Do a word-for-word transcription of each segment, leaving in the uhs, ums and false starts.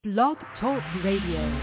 Blog Talk Radio.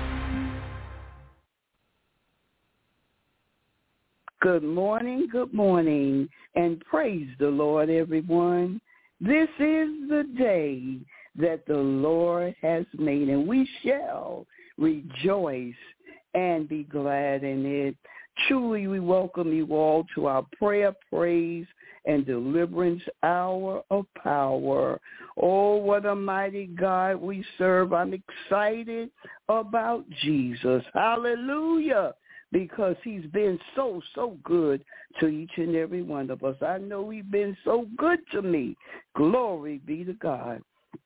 Good morning, good morning, and praise the Lord, everyone. This is the day that the Lord has made, and we shall rejoice and be glad in it. Truly, we welcome you all to our prayer, praise, and deliverance hour of power. Oh, what a mighty God we serve. I'm excited about Jesus. Hallelujah. Because he's been so, so good to each and every one of us. I know he's been so good to me. Glory be to God.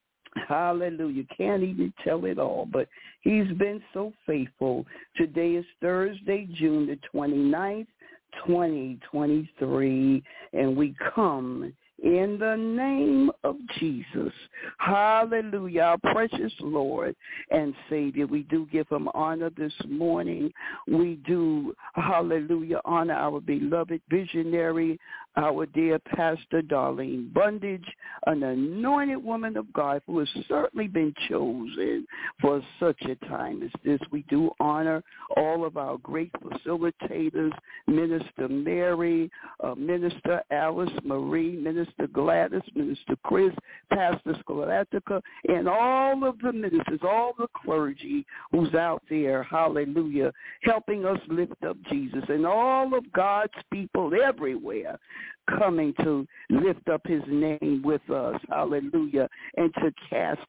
Hallelujah. Can't even tell it all, but he's been so faithful. Today is Thursday, June the twenty-ninth, twenty twenty-three, and we come in the name of Jesus. Hallelujah, our precious Lord and Savior. We do give him honor this morning. We do, hallelujah, honor our beloved visionary, our dear Pastor Darlene Bundage, an anointed woman of God who has certainly been chosen for such a time as this. We do honor all of our great facilitators, Minister Mary, uh, Minister Alice Marie, Minister Gladys, Minister Chris, Pastor Scholastica, and all of the ministers, all the clergy who's out there, hallelujah, helping us lift up Jesus, and all of God's people everywhere coming to lift up his name with us, hallelujah, and to cast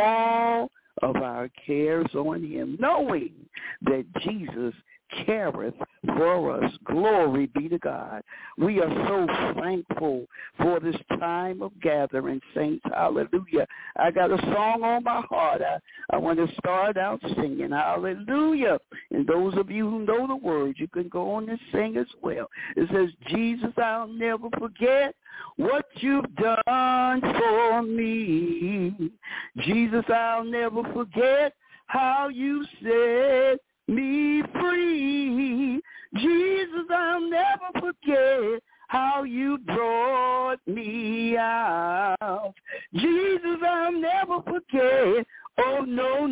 all of our cares on him, knowing that Jesus careth for us. Glory be to God. We are so thankful for this time of gathering, saints. Hallelujah. I got a song on my heart. I, I want to start out singing. Hallelujah. And those of you who know the words, you can go on and sing as well. It says, Jesus, I'll never forget what you've done for me. Jesus, I'll never forget how you said me free. Jesus, I'll never forget how you brought me out. Jesus, I'll never forget, oh no,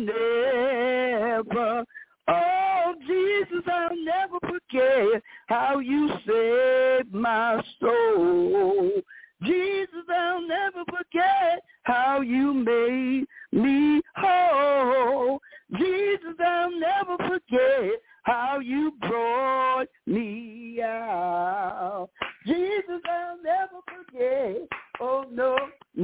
never. Oh, Jesus, I'll never forget how you saved my soul. Jesus, I'll never forget how you made me whole. Jesus, I'll never forget how you brought me out. Jesus, I'll never forget, oh no,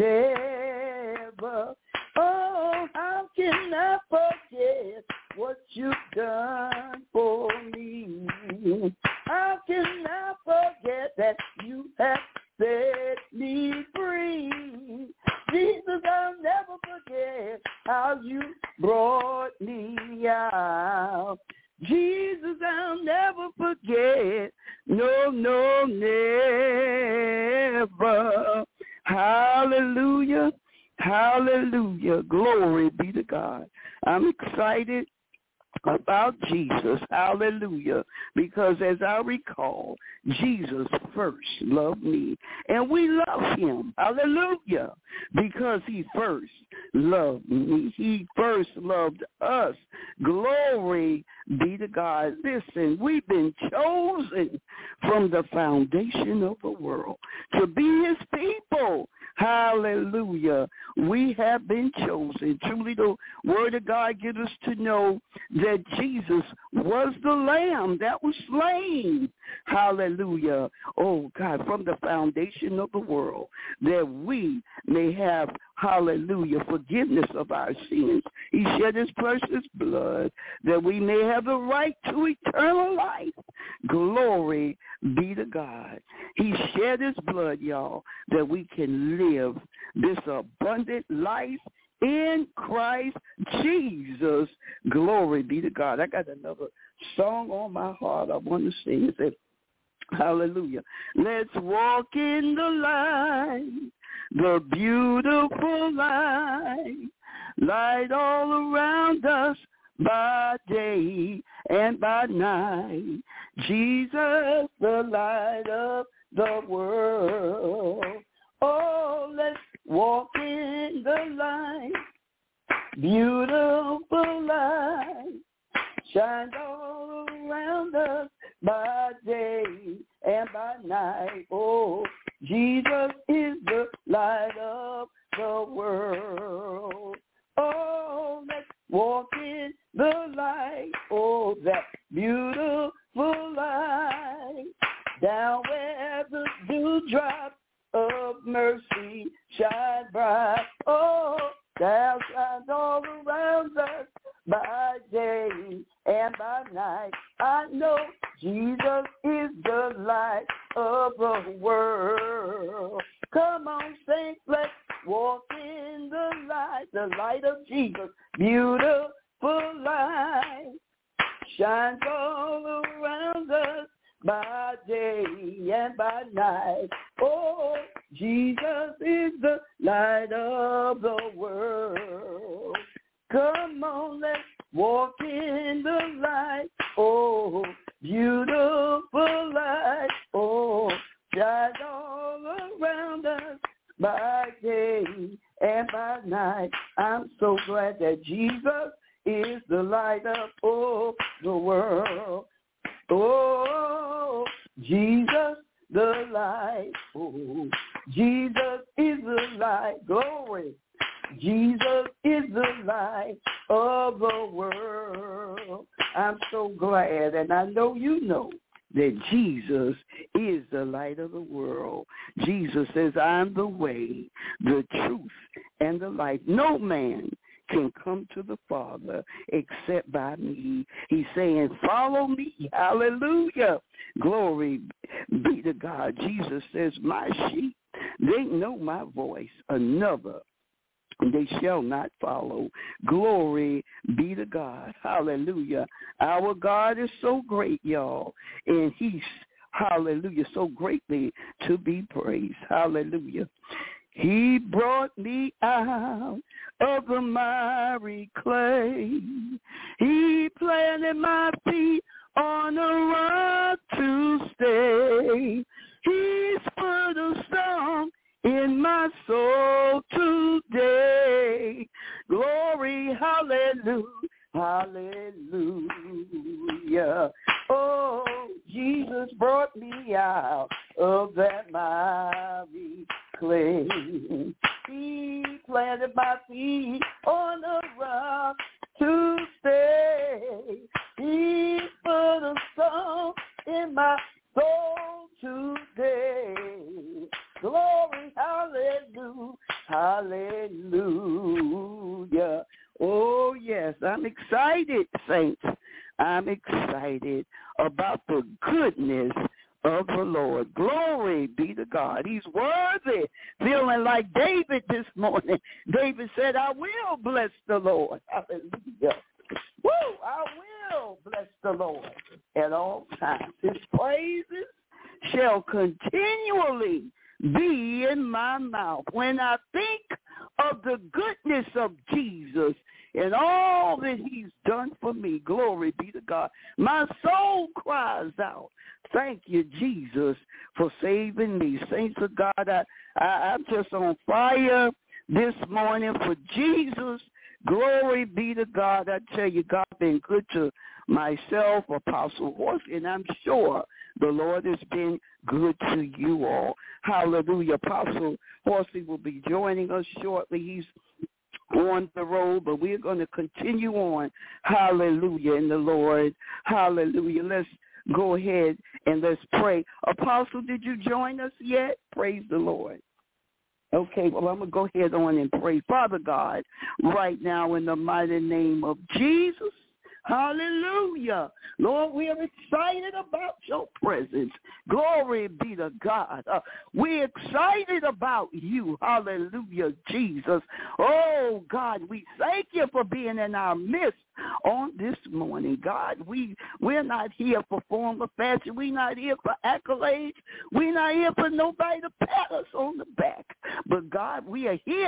never. Oh, how can I forget what you've done for me? How can I forget that you have set me free? Jesus, I'll never forget how you brought me out. Jesus, I'll never forget, no, no, never. Hallelujah, hallelujah, glory be to God. I'm excited about Jesus, hallelujah, because as I recall, Jesus first loved me, and we love him, hallelujah, because he first loved me. He first loved us. Glory be to God. Listen, we've been chosen from the foundation of the world to be his people. Hallelujah. We have been chosen. Truly, the word of God gives us to know that Jesus was the lamb that was slain. Hallelujah. Oh, God, from the foundation of the world, that we may have, hallelujah, forgiveness of our sins. He shed his precious blood that we may have the right to eternal life. Glory be to God. He shed his blood, y'all, that we can live this abundant life in Christ Jesus. Glory be to God. I got another song on my heart I want to sing. It says, hallelujah. Let's walk in the light, the beautiful light, light all around us by day and by night. Jesus, the light of the world. Oh, let's walk in the light, beautiful light shines all around us by day and by night. Oh, Jesus is the light of the world. Oh, let's walk in the light. Oh, that beautiful light. Down where the dewdrops of mercy shine bright. Oh, thou shines all around us by day and by night. I know Jesus is the light of the world. Come on, saints, let's walk in the light, the light of Jesus. Beautiful light shines all around us by day and by night. Oh, Jesus is the light of the world. Come on, let's walk in the light. Oh, beautiful light. Oh, shine all around us by day and by night. I'm so glad that Jesus is the light of oh, the world. Oh, Jesus, the light. Oh, Jesus is the light. Glory. Jesus is the light of the world. I'm so glad, and I know you know that Jesus is the light of the world. Jesus says, I'm the way, the truth, and the life. No man can come to the Father except by me. He's saying, follow me. Hallelujah. Glory be to God. Jesus says, my sheep, they know my voice. Another they shall not follow. Glory be to God. Hallelujah. Our God is so great, y'all, and he's, hallelujah, so greatly to be praised. Hallelujah. He brought me out of the miry clay. He planted my feet on a rock to stay. He's put a song in my soul today. Glory, hallelujah, hallelujah. Oh, Jesus brought me out of that miry clay. He planted my feet on a rock to stay. He put a song in my soul today. Glory, hallelujah, hallelujah. Oh, yes, I'm excited, saints. I'm excited about the goodness of the Lord. Glory be to God. He's worthy. Feeling like David this morning. David said, I will bless the Lord. Hallelujah. Woo! I will bless the Lord at all times. His praises shall continually be in my mouth. When I think of the goodness of Jesus and all that he's done for me, glory be to God, my soul cries out, thank you, Jesus, for saving me. Saints of God, I, I, I'm just on fire this morning for Jesus. Glory be to God. I tell you, God been good to myself, Apostle Horsey, and I'm sure the Lord has been good to you all. Hallelujah. Apostle Horsey will be joining us shortly. He's on the road, but we're going to continue on. Hallelujah in the Lord. Hallelujah. Let's go ahead and let's pray. Apostle, did you join us yet? Praise the Lord. Okay, well, I'm going to go ahead on and pray. Father God, right now in the mighty name of Jesus, hallelujah. Lord, we are excited about your presence. Glory be to God. Uh, we're excited about you. Hallelujah, Jesus. Oh, God, we thank you for being in our midst on this morning. God, we, we're not here for form or fashion. We're not here for accolades. We're not here for nobody to pat us on the back. But, God, we are here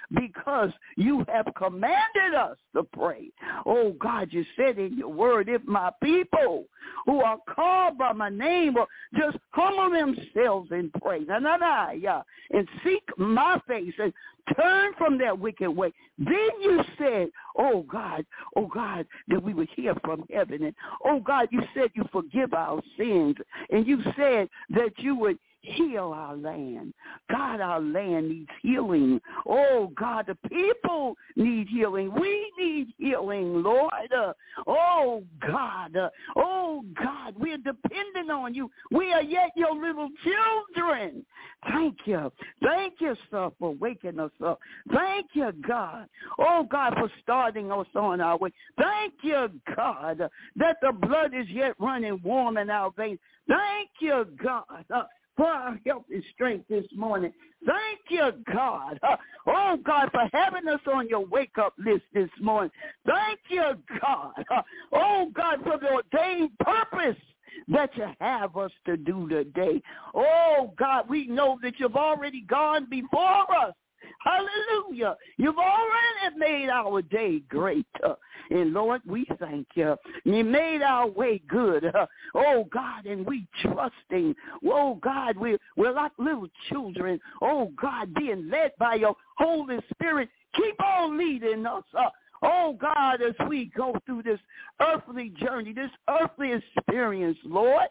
because you have commanded us to pray. Oh, God, you said in your word, if my people who are called by my name will just humble themselves and pray, na, na, na, yeah, and seek my face and turn from their wicked way. Then you said, oh, God, oh, God, that we would hear from heaven. And, oh, God, you said you forgive our sins. And you said that you would heal our land. God, our land needs healing. Oh, God, the people need healing. We need healing, Lord. Uh, oh, God. Uh, oh, God, we're dependent on you. We are yet your little children. Thank you. Thank you, sir, for waking us up. Thank you, God. Oh, God, for starting us on our way. Thank you, God, uh, that the blood is yet running warm in our veins. Thank you, God. Uh, for our health and strength this morning. Thank you, God. Uh, oh, God, for having us on your wake-up list this morning. Thank you, God. Uh, oh, God, for the ordained purpose that you have us to do today. Oh, God, we know that you've already gone before us. Hallelujah. You've already made our day great. Uh, and, Lord, we thank you. You made our way good. Uh, oh, God, and we trusting. Oh, God, we're, we're like little children. Oh, God, being led by your Holy Spirit. Keep on leading us. Uh, oh, God, as we go through this earthly journey, this earthly experience, Lord.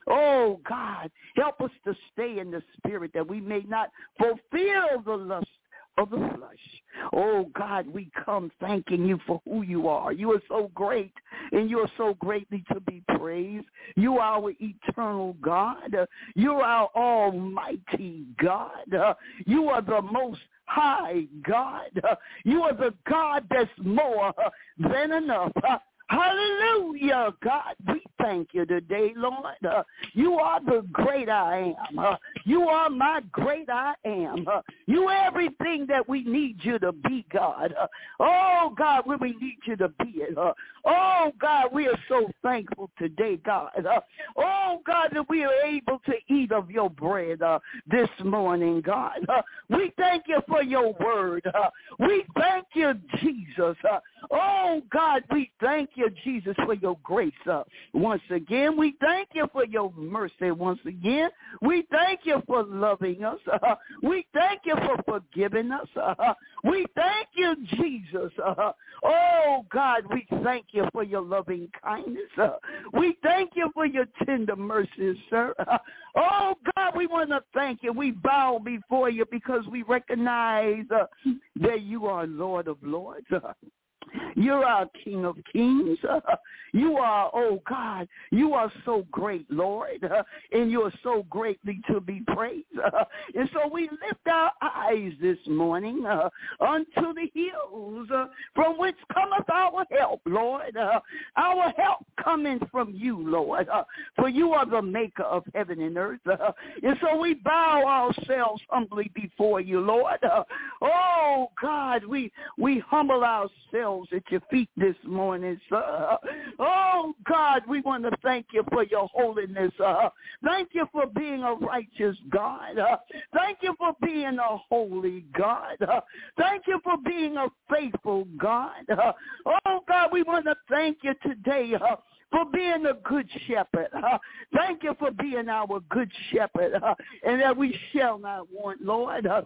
Oh, God, help us to stay in the spirit that we may not fulfill the lust of the flesh. Oh, God, we come thanking you for who you are. You are so great, and you are so greatly to be praised. You are our eternal God. Uh, you are our almighty God. Uh, you are the most high God. Uh, you are the God that's more uh, than enough. Uh, Hallelujah, God. We thank you today, Lord. Uh, you are the great I am. Uh, you are my great I am. Uh, you are everything that we need you to be, God. Uh, oh, God, where we need you to be it. Uh, oh, God, we are so thankful today, God. Uh, oh, God, that we are able to eat of your bread uh, this morning, God. Uh, we thank you for your word. Uh, we thank you, Jesus. Uh, oh, God, we thank you. You, Jesus, for your grace. Uh, once again, we thank you for your mercy. Once again, we thank you for loving us. Uh, we thank you for forgiving us. Uh, we thank you, Jesus. Uh, oh, God, we thank you for your loving kindness. Uh, we thank you for your tender mercies, sir. Uh, oh, God, we want to thank you. We bow before you because we recognize uh, that you are Lord of Lords. Uh, You're our King of Kings. Uh, you are, oh, God, you are so great, Lord, uh, and you are so greatly to be praised. Uh, and so we lift our eyes this morning uh, unto the hills uh, from which cometh our help, Lord. Uh, our help coming from you, Lord, uh, for you are the maker of heaven and earth. Uh, and so we bow ourselves humbly before you, Lord. Uh, oh, God, we, we humble ourselves at your feet this morning, sir. Oh, God, we want to thank you for your holiness. Uh, thank you for being a righteous God. Uh, thank you for being a holy God. Uh, thank you for being a faithful God. Uh, oh, God, we want to thank you today uh, for being a good shepherd. Uh, thank you for being our good shepherd, uh, and that we shall not want, Lord. Uh,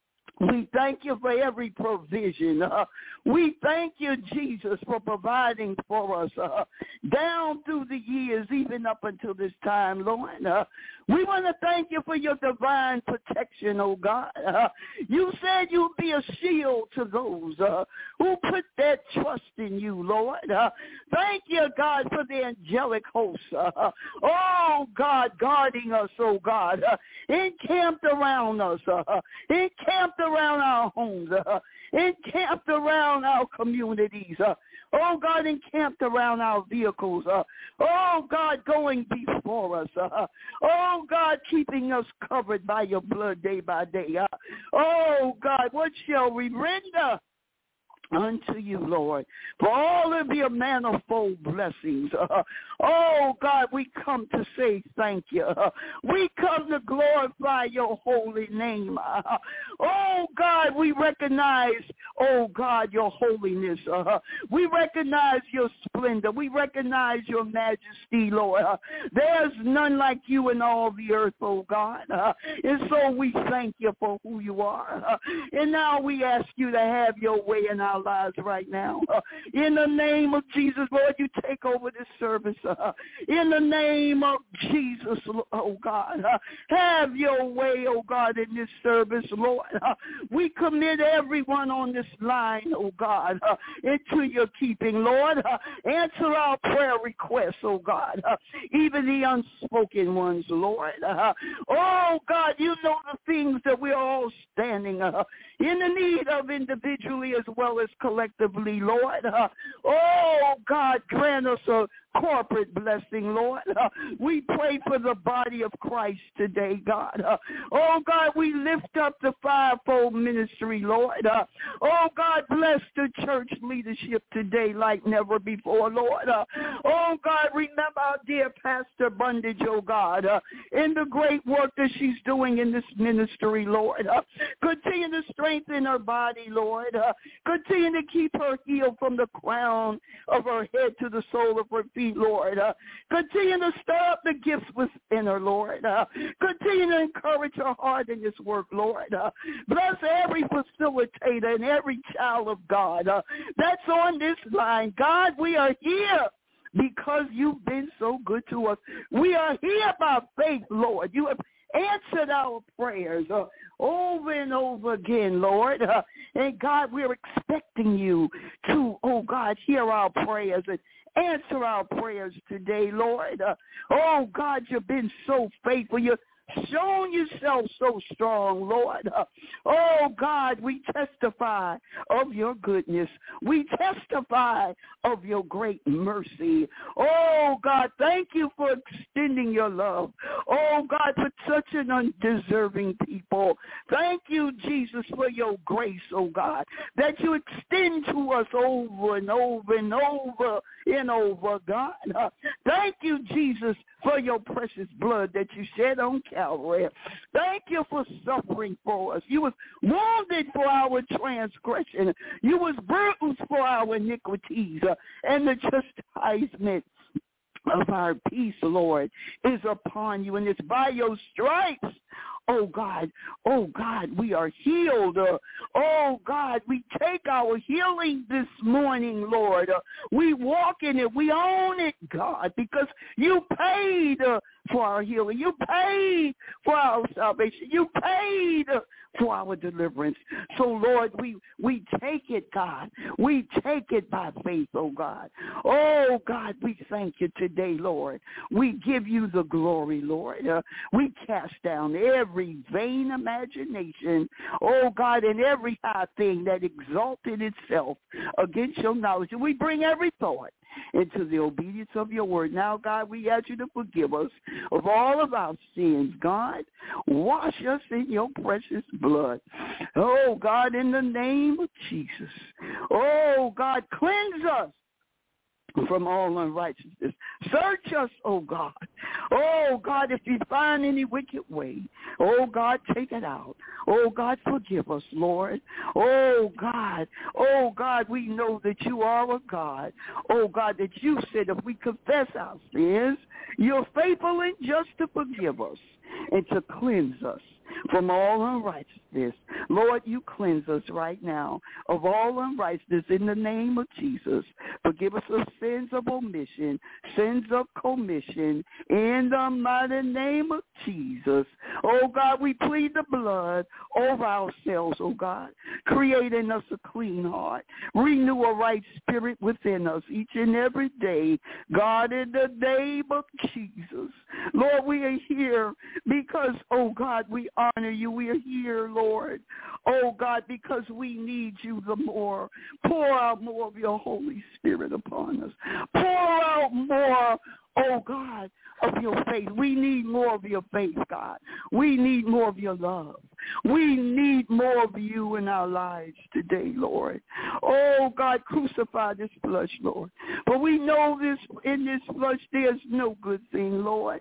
We thank you for every provision. Uh, we thank you, Jesus, for providing for us uh, down through the years, even up until this time, Lord. Uh, we want to thank you for your divine protection, oh God. Uh, you said you'd be a shield to those uh, who put their trust in you, Lord. Uh, thank you, God, for the angelic hosts. Uh, oh, God, guarding us, oh God, uh, encamped around us, uh, encamped around our homes, uh, encamped around our communities, uh, oh, God, encamped around our vehicles, uh, oh, God, going before us, uh, oh, God, keeping us covered by your blood day by day. Uh, oh, God, what shall we render unto you, Lord, for all of your manifold blessings. Uh, oh, God, we come to say thank you. Uh, we come to glorify your holy name. Uh, oh, God, we recognize, oh, God, your holiness. Uh, we recognize your splendor. We recognize your majesty, Lord. Uh, there's none like you in all the earth, oh, God. Uh, and so we thank you for who you are. Uh, and now we ask you to have your way in our lives right now. Uh, in the name of Jesus, Lord, you take over this service. Uh, in the name of Jesus, oh God, uh, have your way, oh God, in this service, Lord. Uh, we commit everyone on this line, oh God, uh, into your keeping, Lord. Uh, answer our prayer requests, oh God, uh, even the unspoken ones, Lord. Uh, oh God, you know the things that we're all standing uh, in the need of individually as well as collectively, Lord. Uh, oh, God, grant us a corporate blessing, Lord. Uh, we pray for the body of Christ today, God. Uh, oh, God, we lift up the fivefold ministry, Lord. Uh, oh, God, bless the church leadership today like never before, Lord. Uh, oh, God, remember our dear Pastor Bundage, oh, God, uh, in the great work that she's doing in this ministry, Lord. Uh, continue to strengthen her body, Lord. Uh, continue to keep her healed from the crown of her head to the sole of her feet, Lord. Uh, continue to stir up the gifts within her, Lord. Uh, continue to encourage her heart in this work, Lord. Uh, bless every facilitator and every child of God uh, that's on this line. God, we are here because you've been so good to us. We are here by faith, Lord. You have answered our prayers uh, over and over again, Lord. Uh, and, God, we're expecting you to, oh, God, hear our prayers and answer our prayers today, Lord. Uh, oh, God, you've been so faithful. You've shown yourself so strong, Lord. Uh, oh, God, we testify of your goodness. We testify of your great mercy. Oh, God, thank you for extending your love. Oh, God, for such an undeserving people. Thank you, Jesus, for your grace, oh, God, that you extend to us over and over and over and over, God. Uh, thank you, Jesus, for your precious blood that you shed on Calvary. Thank you for suffering for us. You was wounded for our transgression. You was bruised for our iniquities. Uh, and the chastisement of our peace, Lord, is upon you. And it's by your stripes, oh, God, oh, God, we are healed. Uh, oh, God, we take our healing this morning, Lord. Uh, we walk in it. We own it, God, because you paid uh, for our healing. You paid for our salvation. You paid uh, for our deliverance. So, Lord, we, we take it, God. We take it by faith, oh, God. Oh, God, we thank you today, Lord. We give you the glory, Lord. Uh, we cast down every vain imagination, oh, God, and every high thing that exalted itself against your knowledge. And we bring every thought into the obedience of your word. Now, God, we ask you to forgive us of all of our sins. God, wash us in your precious blood. Oh, God, in the name of Jesus. Oh, God, cleanse us from all unrighteousness. Search us, oh God. Oh God, if you find any wicked way, oh God, take it out. Oh God, forgive us, Lord. Oh God, oh God, we know that you are a God. Oh God, that you said if we confess our sins, you're faithful and just to forgive us and to cleanse us from all unrighteousness. Lord, you cleanse us right now of all unrighteousness in the name of Jesus. Forgive us of sins of omission, sins of commission, in the mighty name of Jesus. Oh, God, we plead the blood over ourselves, oh, God, create in us a clean heart. Renew a right spirit within us each and every day. God, in the name of Jesus. Lord, we are here because, oh, God, we honor you. We are here, Lord. Oh, God, because we need you the more. Pour out more of your Holy Spirit upon us. Pour out more, oh God, of your faith. We need more of your faith, God. We need more of your love. We need more of you in our lives today, Lord. Oh, God, crucify this flesh, Lord. For we know this in this flesh there's no good thing, Lord.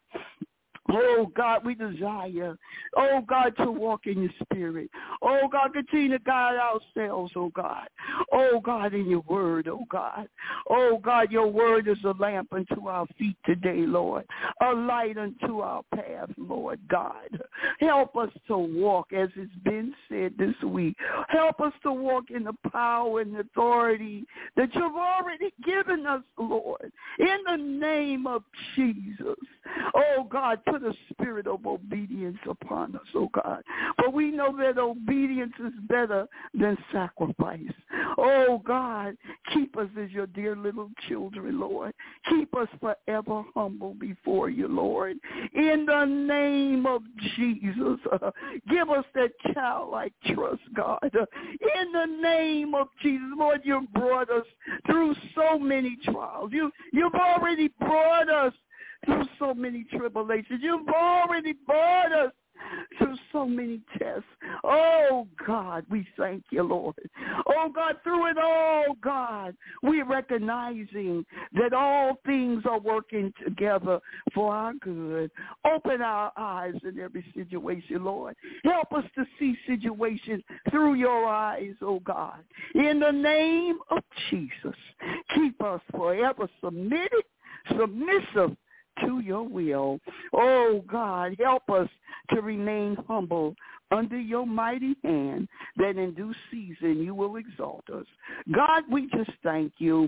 Oh, God, we desire, oh, God, to walk in your spirit. Oh, God, continue to guide ourselves, oh, God. Oh, God, in your word, oh, God. Oh, God, your word is a lamp unto our feet today, Lord. A light unto our path, Lord God. Help us to walk, as it's been said this week. Help us to walk in the power and authority that you've already given us, Lord. In the name of Jesus. Oh, God, put a spirit of obedience upon us, oh God. For we know that obedience is better than sacrifice. Oh, God, keep us as your dear little children, Lord. Keep us forever humble before you, Lord. In the name of Jesus, uh, give us that childlike trust, God. Uh, in the name of Jesus, Lord, you brought us through so many trials. You, you've already brought us through so many tribulations. You've already brought us through so many tests. Oh, God, we thank you, Lord. Oh, God, through it all, God, we're recognizing that all things are working together for our good. Open our eyes in every situation, Lord. Help us to see situations through your eyes, oh, God. In the name of Jesus, keep us forever submitted, submissive to your will. Oh, God, help us to remain humble under your mighty hand, that in due season you will exalt us. God, we just thank you.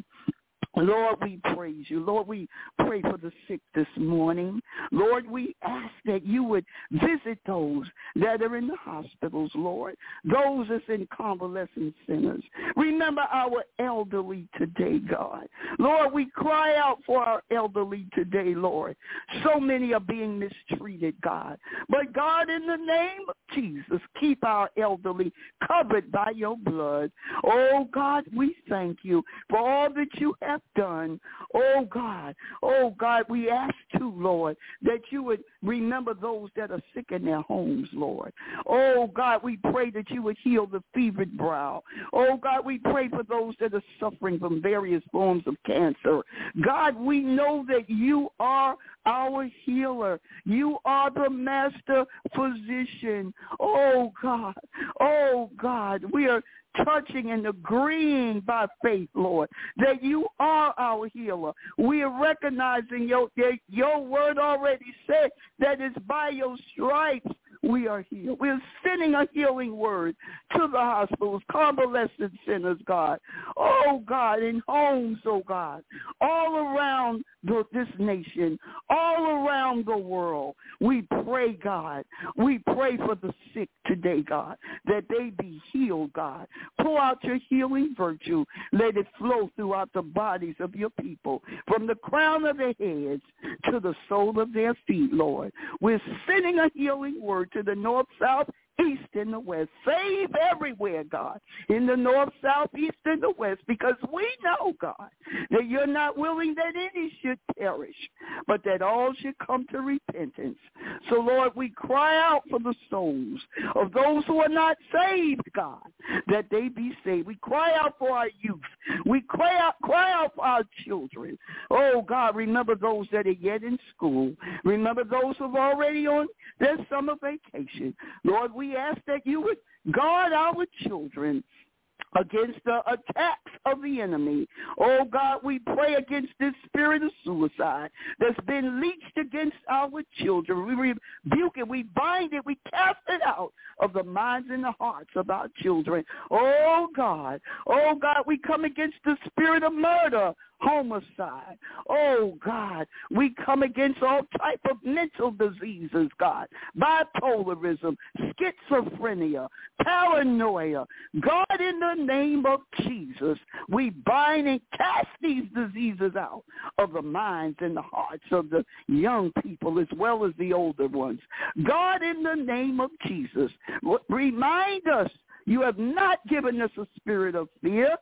Lord, we praise you. Lord, we pray for the sick this morning. Lord, we ask that you would visit those that are in the hospitals, Lord, those that's in convalescent centers. Remember our elderly today, God. Lord, we cry out for our elderly today, Lord. So many are being mistreated, God. But, God, in the name of Jesus, keep our elderly covered by your blood. Oh, God, we thank you for all that you have done. Oh, God. Oh, God, we ask too, Lord, that you would remember those that are sick in their homes, Lord. Oh, God, we pray that you would heal the fevered brow. Oh, God, we pray for those that are suffering from various forms of cancer. God, we know that you are our healer. You are the master physician. Oh, God. Oh, God, we are touching and agreeing by faith, Lord, that you are our healer. We are recognizing your, your word already said that it's by your stripes we are healed. We're sending a healing word to the hospitals, convalescent centers, God. Oh, God, in homes, oh, God, all around the, this nation, all around the world. We pray, God. We pray for the sick today, God, that they be healed, God. Pour out your healing virtue. Let it flow throughout the bodies of your people, from the crown of their heads to the sole of their feet, Lord. We're sending a healing word to the north, south, east, and the west. Save everywhere, God, in the north, south, east, and the west, because we know, God, that you're not willing that any should perish, but that all should come to repentance. So, Lord, we cry out for the souls of those who are not saved, God, that they be saved. We cry out for our youth. We cry out, cry out for our children. Oh, God, remember those that are yet in school. Remember those who are already on their summer vacation. Lord, we ask that you would guard our children against the attacks of the enemy. Oh, God, we pray against this spirit of suicide that's been leached against our children. We rebuke it. We bind it. We cast it out of the minds and the hearts of our children. Oh, God. Oh, God, we come against the spirit of murder, homicide. Oh, God, we come against all type of mental diseases, God, bipolarism, schizophrenia, paranoia. God, in the name of Jesus, we bind and cast these diseases out of the minds and the hearts of the young people as well as the older ones. God, in the name of Jesus, remind us you have not given us a spirit of fear,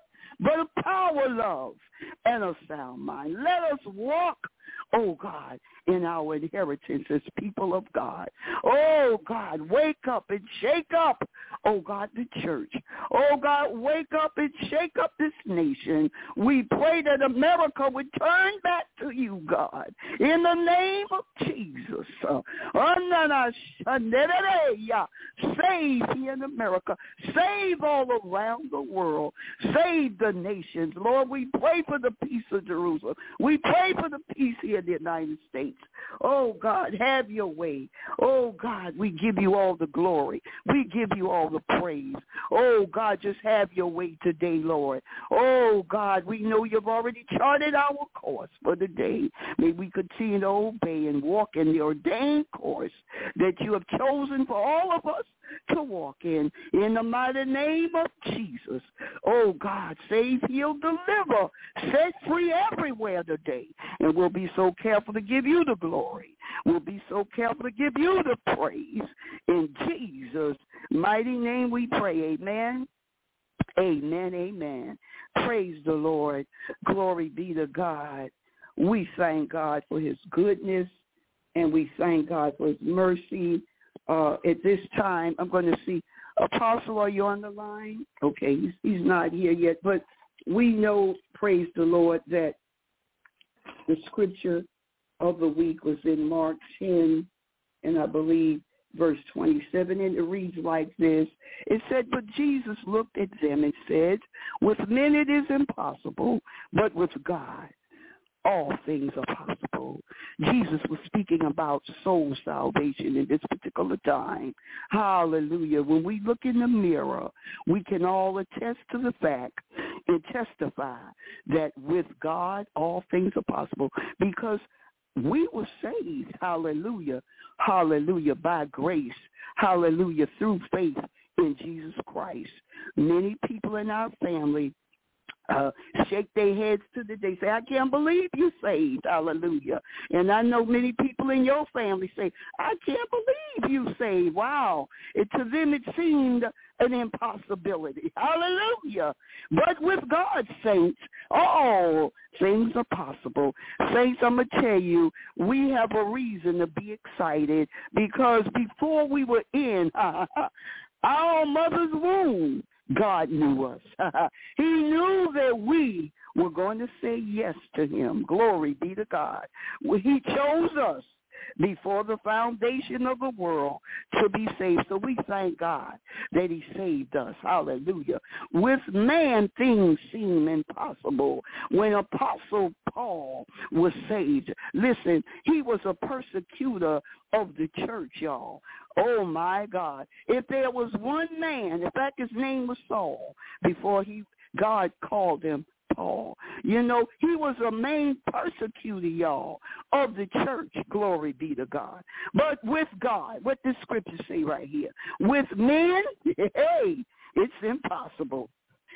but of power, love, and a sound mind. Let us walk, oh God, in our inheritance as people of God. Oh God, wake up and shake up, oh God, the church. Oh God, wake up and shake up this nation. We pray that America would turn back to you, God, in the name of Jesus. Save here in America. Save all around the world. Save the nations. Lord, we pray for the peace of Jerusalem. We pray for the peace here in the United States. Oh, God, have your way. Oh, God, we give you all the glory. We give you all the praise. Oh, God, just have your way today, Lord. Oh, God, we know you've already charted our course for the day. May we continue to obey and walk in the ordained course that you have chosen for all of us to walk in, in the mighty name of Jesus. Oh, God, save, heal, deliver, set free everywhere today. And we'll be so careful to give you the glory. We'll be so careful to give you the praise. In Jesus' mighty name we pray. Amen. Amen. Amen. Praise the Lord. Glory be to God. We thank God for his goodness, and we thank God for his mercy. Uh, at this time, I'm going to see, Apostle, are you on the line? Okay, he's, he's not here yet, but we know, praise the Lord, that the scripture of the week was in Mark ten, and I believe verse twenty-seven, and it reads like this. It said, but Jesus looked at them and said, with men it is impossible, but with God all things are possible. Jesus was speaking about soul salvation in this particular time. Hallelujah. When we look in the mirror, we can all attest to the fact and testify that with God, all things are possible, because we were saved, hallelujah, hallelujah, by grace, hallelujah, through faith in Jesus Christ. Many people in our family Uh, shake their heads to the day, say, I can't believe you saved, hallelujah. And I know many people in your family say, I can't believe you saved. Wow. It, to them it seemed an impossibility, hallelujah. But with God, saints, all things are possible. Saints, I'm going to tell you, we have a reason to be excited, because before we were in our mother's womb, God knew us. He knew that we were going to say yes to him. Glory be to God. He chose us before the foundation of the world to be saved. So we thank God that he saved us. Hallelujah. With man, things seem impossible. When Apostle Paul was saved, listen, he was a persecutor of the church, y'all. Oh, my God. If there was one man, in fact, his name was Saul, before he God called him Paul. You know, he was a main persecutor, y'all, of the church. Glory be to God. But with God, what the scriptures say right here, with men, hey, it's impossible.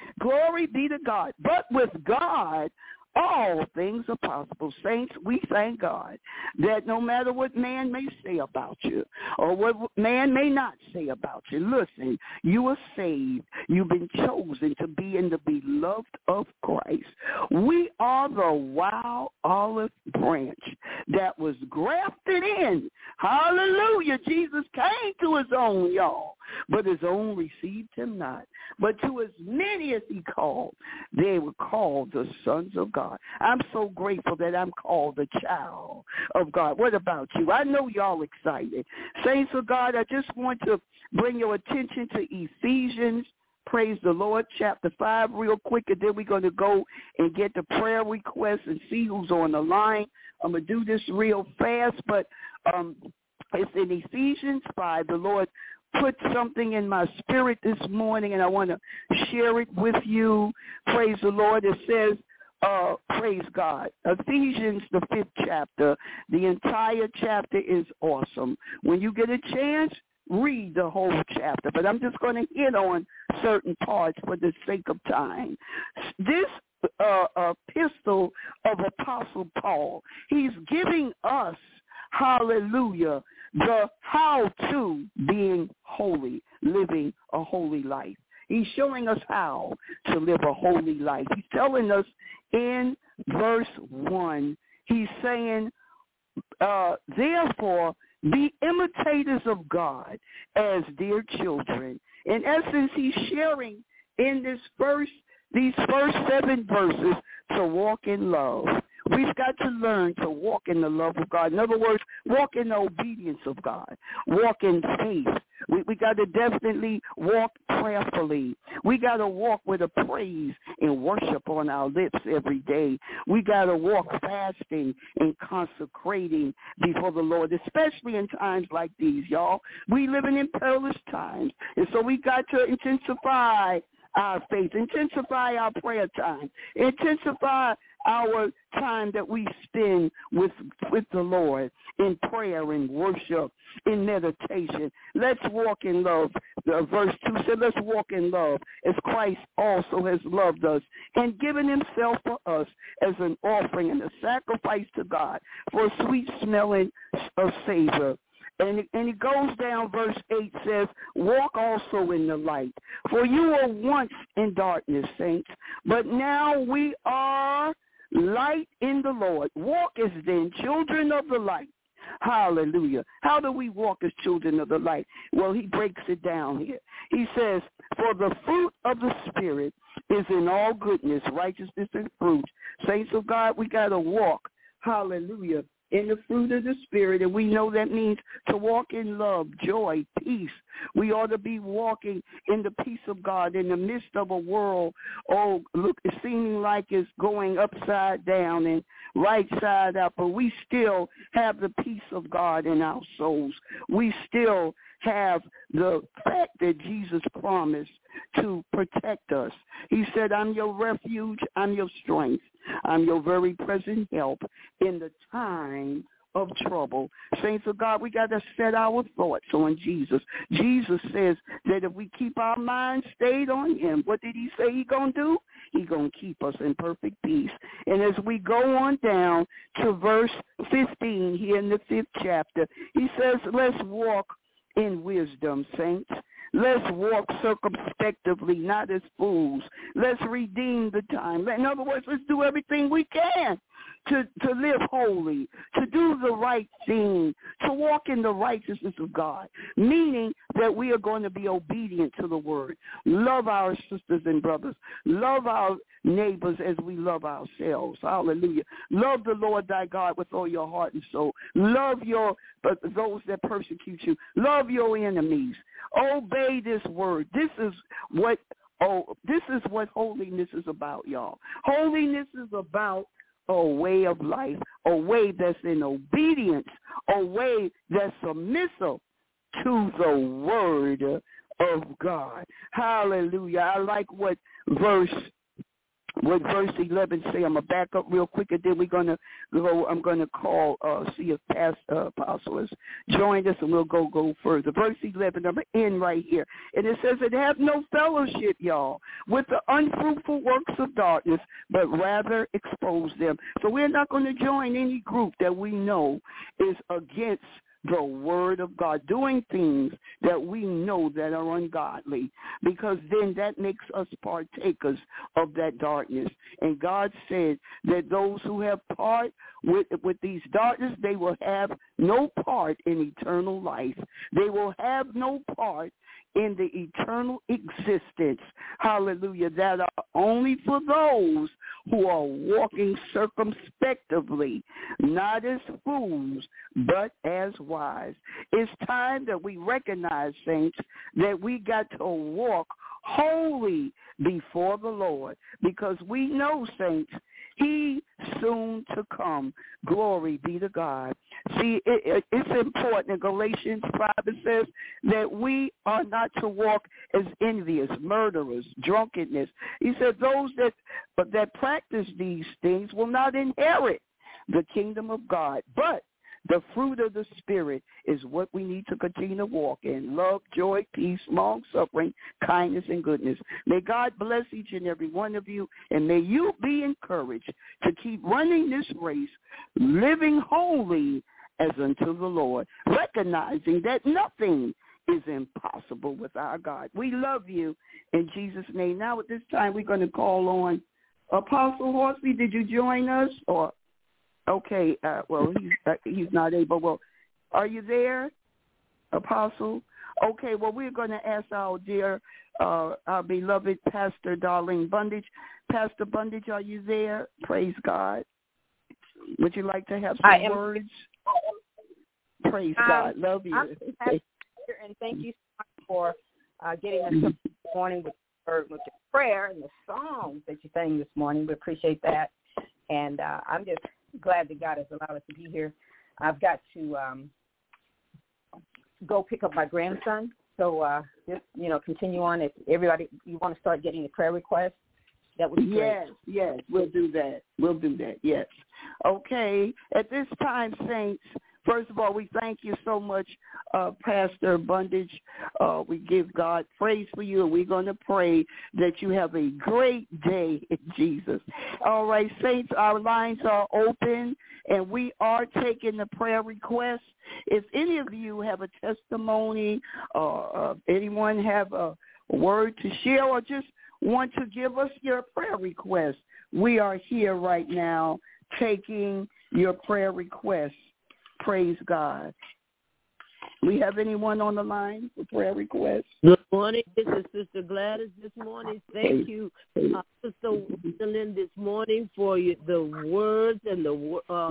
Glory be to God. But with God, all things are possible. Saints, we thank God that no matter what man may say about you or what man may not say about you, listen, you are saved. You've been chosen to be in the beloved of Christ. We are the wild olive branch that was grafted in. Hallelujah. Jesus came to his own, y'all, but his own received him not. But to as many as he called, they were called the sons of God. I'm so grateful that I'm called a child of God. What about you? I know y'all excited. Saints of God, I just want to bring your attention to Ephesians, praise the Lord, chapter five real quick, and then we're going to go and get the prayer requests and see who's on the line. I'm going to do this real fast, but um, it's in Ephesians five. The Lord put something in my spirit this morning, and I want to share it with you. Praise the Lord. It says, uh, praise God, Ephesians, the fifth chapter. The entire chapter is awesome. When you get a chance, read the whole chapter, but I'm just going to hit on certain parts for the sake of time. This uh, epistle of Apostle Paul, he's giving us, hallelujah, the how to being holy, living a holy life. He's showing us how to live a holy life. He's telling us in verse one, he's saying, uh, therefore, be imitators of God as dear children. In essence, he's sharing in this first, these first seven verses to walk in love. We've got to learn to walk in the love of God. In other words, walk in the obedience of God. Walk in faith. We, we got to definitely walk prayerfully. We got to walk with a praise and worship on our lips every day. We got to walk fasting and consecrating before the Lord, especially in times like these, y'all. We living in perilous times, and so we got to intensify our faith, intensify our prayer time, intensify our time that we spend with with the Lord in prayer and worship, in meditation. Let's walk in love. Uh, verse two said, let's walk in love as Christ also has loved us and given himself for us as an offering and a sacrifice to God for a sweet smelling of savor. And it, and it goes down, verse eight says, walk also in the light. For you were once in darkness, saints, but now we are light in the Lord. Walk as then children of the light. Hallelujah. How do we walk as children of the light? Well, he breaks it down here. He says, for the fruit of the Spirit is in all goodness, righteousness, and fruit. Saints of God, we got to walk, hallelujah, in the fruit of the Spirit, and we know that means to walk in love, joy, peace. We ought to be walking in the peace of God in the midst of a world, oh, look, it's seeming like it's going upside down and right side up, but we still have the peace of God in our souls. We still have the fact that Jesus promised to protect us. He said, I'm your refuge, I'm your strength, I'm your very present help in the time of trouble. Saints of God, we got to set our thoughts on Jesus. Jesus says that if we keep our minds stayed on him, what did he say he's going to do? He's going to keep us in perfect peace. And as we go on down to verse fifteen here in the fifth chapter, he says, let's walk in wisdom, saints. Let's walk circumspectively, not as fools. Let's redeem the time. In other words, let's do everything we can to, to live holy, to do the right thing, to walk in the righteousness of God, meaning that we are going to be obedient to the word. Love our sisters and brothers. Love our neighbors as we love ourselves. Hallelujah. Love the Lord thy God with all your heart and soul. Love your uh, those that persecute you. Love your enemies. Obey this word. This is what oh this is what holiness is about, y'all. Holiness is about a way of life, a way that's in obedience, a way that's submissive to the word of God. Hallelujah. I like what verse What verse eleven say. I'm going to back up real quick, and then we're going to go. I'm going to call, uh, see if Pastor uh, Apostle has joined us, and we'll go go further. Verse eleven, I'm going to end right here. And it says, it have no fellowship, y'all, with the unfruitful works of darkness, but rather expose them. So we're not going to join any group that we know is against the word of God, doing things that we know that are ungodly, because then that makes us partakers of that darkness. And God said that those who have part with, with these darkness, they will have no part in eternal life. They will have no part in the eternal existence, hallelujah, that are only for those who are walking circumspectively, not as fools, but as wise. It's time that we recognize, saints, that we got to walk holy before the Lord, because we know, saints, he soon to come. Glory be to God. See, it, it, it's important. In Galatians five, it says that we are not to walk as envious, murderers, drunkenness. He said those that, but that practice these things will not inherit the kingdom of God. But the fruit of the Spirit is what we need to continue to walk in. Love, joy, peace, long-suffering, kindness, and goodness. May God bless each and every one of you, and may you be encouraged to keep running this race, living holy as unto the Lord, recognizing that nothing is impossible with our God. We love you in Jesus' name. Now at this time we're going to call on Apostle Horsey. Did you join us? Or okay, uh, well he's uh, he's not able. Well, are you there, Apostle? Okay, well we're going to ask our dear, uh, our beloved Pastor Darlene Bundage. Pastor Bundage, are you there? Praise God. Would you like to have some I am, words? Praise um, God. Love you. I'm Pastor, and thank you so much for uh, getting us up this morning with, with the prayer and the songs that you sang this morning. We appreciate that. And uh, I'm just glad that God has allowed us to be here. I've got to um, go pick up my grandson. So uh, just, you know, continue on. If everybody, you want to start getting the prayer requests, that would be great. Yes, yes, we'll do that. We'll do that, yes. Okay, at this time, saints, first of all, we thank you so much, uh, Pastor Bundage. Uh, we give God praise for you, and we're going to pray that you have a great day in Jesus. All right, saints, our lines are open, and we are taking the prayer requests. If any of you have a testimony or uh, anyone have a word to share or just want to give us your prayer request, we are here right now taking your prayer requests. Praise God. We have anyone on the line for prayer requests? Good morning. This is Sister Gladys this morning. Thank you, uh, Sister Wendolyn, this morning for you, the words and the uh,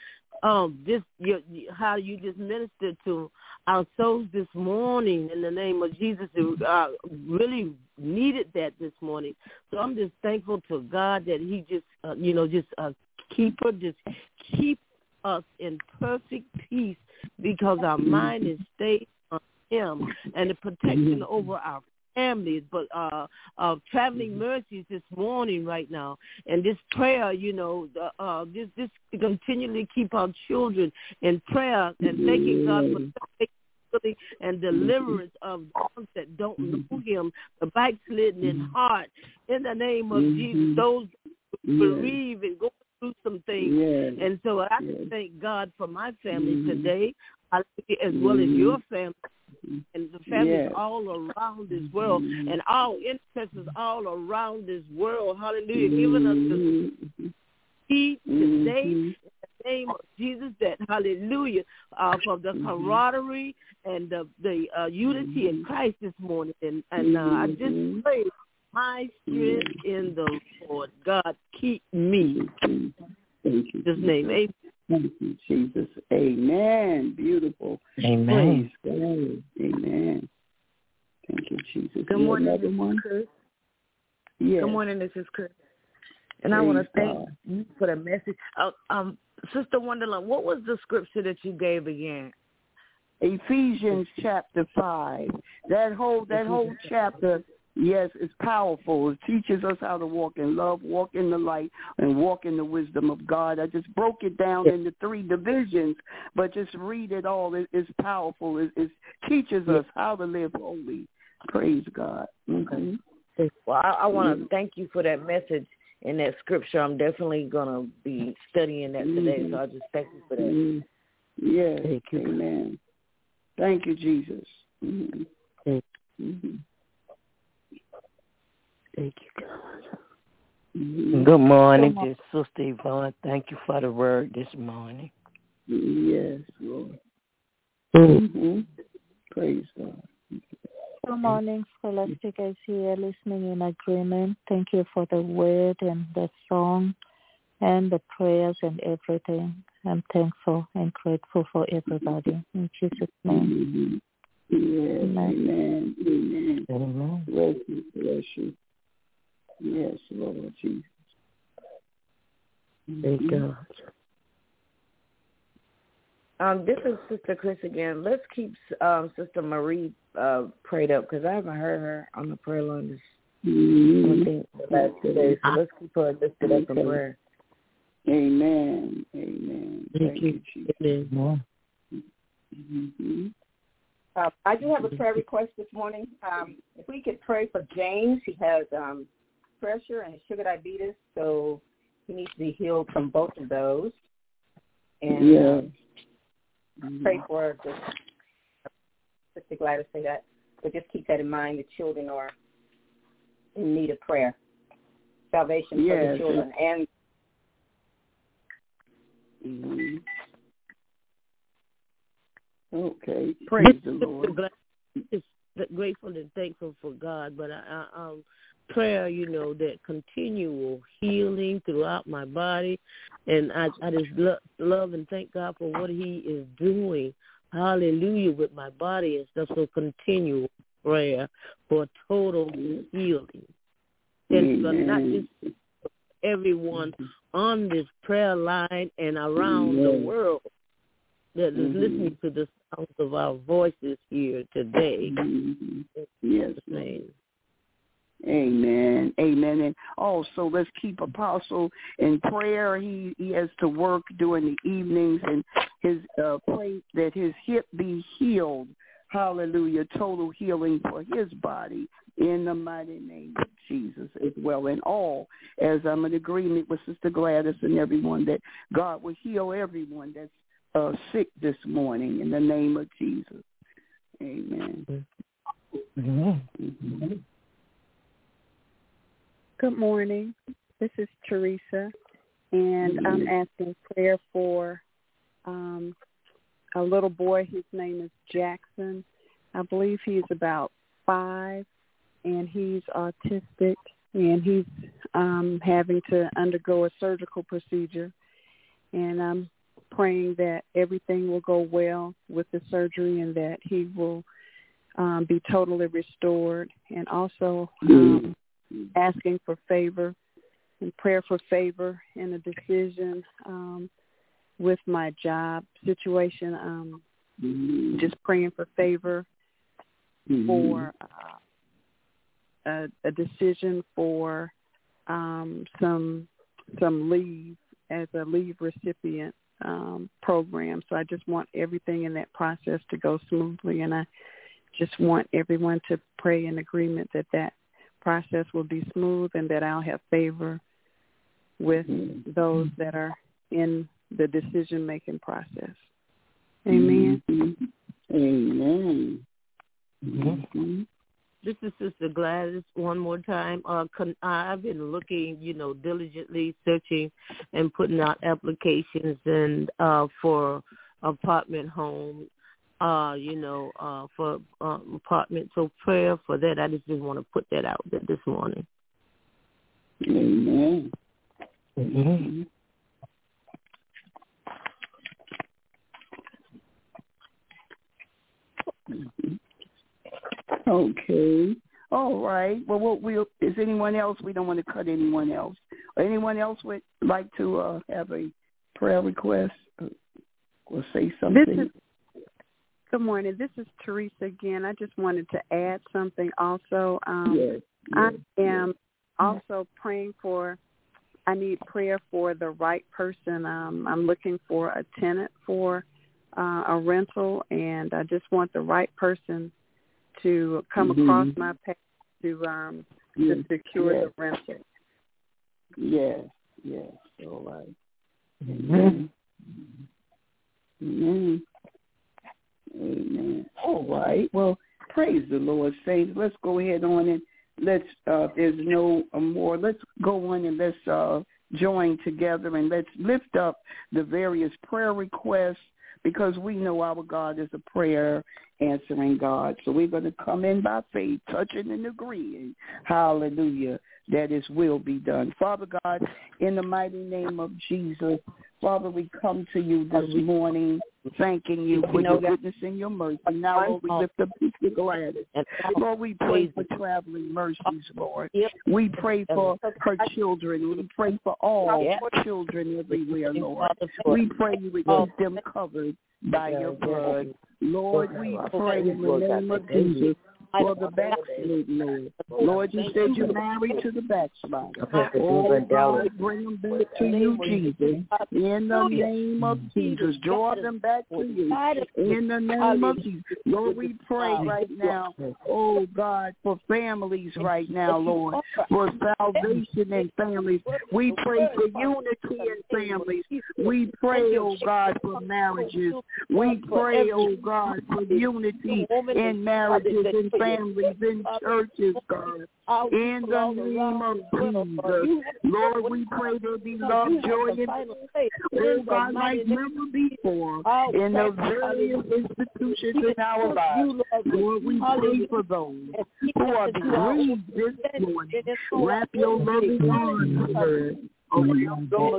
um this your, how you just ministered to our souls this morning in the name of Jesus. Uh, really needed that this morning. So I'm just thankful to God that He just uh, you know just uh, keep her, just keep us in perfect peace because our mind is stayed on Him and the protection over our families, but uh, uh, traveling mercies this morning right now. And this prayer, you know, uh, uh, this, this continually keep our children in prayer and thanking God for and deliverance of those that don't know Him, the backslidden in heart, in the name of Jesus, those who believe and go through some things. Yes. And so I yes. thank God for my family mm-hmm. today, as well as your family and the families yes. all around this world and all intercessors all around this world. Hallelujah. Mm-hmm. Giving us the key today mm-hmm. in the name of Jesus, that hallelujah, uh, for the camaraderie and the, the uh, unity mm-hmm. in Christ this morning. And, and uh, I just pray my strength in the Lord. God, keep me. Thank you. His name. Amen. Thank you, Jesus. Amen. Beautiful. Amen. Praise Amen. Thank you, Jesus. Good morning, this is Chris. Yes. Good morning, this is Chris. And Praise I want to thank God. you for the message. Uh, um, Sister Wonderland, what was the scripture that you gave again? Ephesians chapter five. That whole that whole chapter. Yes, it's powerful. It teaches us how to walk in love, walk in the light, and walk in the wisdom of God. I just broke it down into three divisions, but just read it all. It, it's powerful. It, it teaches us how to live holy. Praise God. Mm-hmm. Well, I, I want to thank you for that message and that scripture. I'm definitely going to be studying that today, mm-hmm. so I just thank you for that. Mm-hmm. Yes, thank you. Amen. Thank you, Jesus. Mm-hmm. Mm-hmm. Thank you, God. Mm-hmm. Good morning, this is Sister Yvonne. Thank you for the word this morning. Yes, Lord. Mm-hmm. Praise God. Good morning, Scholastic is here listening in agreement. Thank you for the word and the song and the prayers and everything. I'm thankful and grateful for everybody. In Jesus' name. Mm-hmm. Yes, amen. Amen. Amen. Bless you, bless you. Yes, Lord Jesus. Thank God. Um, this is Sister Chris again. Let's keep um, Sister Marie uh, prayed up because I haven't heard her on the prayer line this mm-hmm. I think the last two days. So let's keep her lifted up in prayer. Amen. Amen. Thank, Thank you, Jesus. Amen. Mm-hmm. Uh, I do have a prayer request this morning. Um, if we could pray for James, he has um, pressure and sugar diabetes, so he needs to be healed from both of those. And yeah. um, pray for the Sister Gladys say that. But just keep that in mind. The children are in need of prayer. Salvation yes. for the children. And mm-hmm. Okay. Praise the Lord. It's grateful and thankful for God, but I, I, um, prayer, you know, that continual healing throughout my body, and I, I just lo- love and thank God for what He is doing. Hallelujah, with my body and stuff. So continual prayer for total healing, and for not just everyone on this prayer line and around the world that is mm-hmm. listening to the sounds of our voices here today. Mm-hmm. Yes, name. Amen. Amen. And also, let's keep Apostle in prayer. He he has to work during the evenings, and his uh, pray that his hip be healed. Hallelujah. Total healing for his body in the mighty name of Jesus as well. And all, as I'm in agreement with Sister Gladys and everyone, that God will heal everyone that's Uh, sick this morning in the name of Jesus. Amen. Mm-hmm. Good morning. This is Teresa, and mm-hmm. I'm asking prayer for um, a little boy. His name is Jackson. I believe he's about five, and he's autistic, and he's um, having to undergo a surgical procedure. And I'm praying that everything will go well with the surgery and that he will um, be totally restored, and also um, asking for favor and prayer for favor in a decision um, with my job situation. Um, mm-hmm. Just praying for favor mm-hmm. for uh, a, a decision for um, some some leave as a leave recipient um, program. So I just want everything in that process to go smoothly, and I just want everyone to pray in agreement that that process will be smooth and that I'll have favor with mm-hmm. those that are in the decision-making process. Amen. Mm-hmm. Amen. Mm-hmm. This is Sister Gladys one more time. Uh, con- I've been looking, you know, diligently searching and putting out applications and uh, for apartment homes, uh, you know, uh, for uh, apartment. So prayer for that. I just didn't want to put that out there this morning. Amen. Mm-hmm. Okay. All right. Well, we'll, we'll, is anyone else? We don't want to cut anyone else. Or anyone else would like to uh, have a prayer request or say something? This is, good morning. This is Teresa again. I just wanted to add something also. Um, yes, yes, I am yes. also praying for, I need prayer for the right person. Um, I'm looking for a tenant for uh, a rental, and I just want the right person to come mm-hmm. across my path to um yes. to secure yes. the rental. Yes, yes, all right. Amen. Amen. Amen. All right. Well, praise the Lord, saints. Let's go ahead on and let's. Uh, if there's no more, let's go on and let's uh, join together and let's lift up the various prayer requests, because we know our God is a prayer answering God. So we're going to come in by faith, touching and agreeing, hallelujah, that His will be done. Father God, in the mighty name of Jesus, Father, we come to you this morning thanking you for your goodness and your mercy. Now, Lord, we lift up Sister Gladys. Lord, we pray for traveling mercies, Lord. We pray for her children. We pray for all children everywhere, Lord. We pray you would keep them covered by your blood. Lord, we pray in the name of Jesus for the backslid, Lord. Lord, you said you're married to the backslider. Oh, God, bring them back to you, Jesus. In the name of Jesus, draw them back to you. In the name of Jesus. Lord, we pray right now, oh, God, for families right now, Lord, for salvation in families. We pray for unity in families. We pray, oh, God, for marriages. We pray, oh God, for unity in marriages, in families, in churches, God. In the name of Jesus, Lord, we pray there be love, joy, and oh God, like never before in the various institutions in our lives. Lord, we pray for those who are bereaved this morning. Wrap your loving arms around around those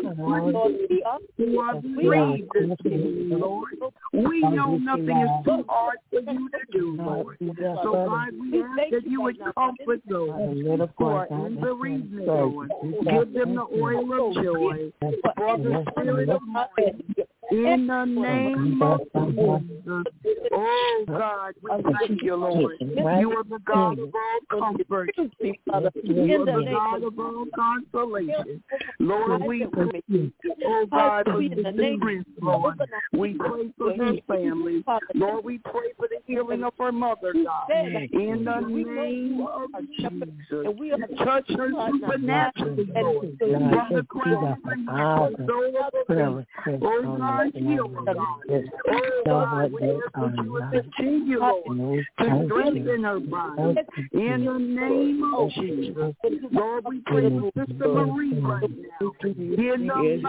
who are bereaved this morning, Lord. We know nothing is too hard for you to do, Lord. So, God, we ask that you would comfort those who are in bereavement, Lord. Give them the oil of joy for the spirit of mourning. In the name of Jesus. Oh, God, we thank you, Lord. You are the God of all comfort. You are the God of all consolation. Lord, we pray, oh God, for deliverance, Lord. We pray for her family. Lord, we pray for the healing of her mother, God. In the name of Jesus. Touch her supernaturally, Lord. From the crown of her head to the sole of her feet. Oh God, heal her, God. Oh God, we ask that you would continue, Lord, to strengthen her body. In the name of Jesus. Lord, we pray for Sister Marie right now. In the mighty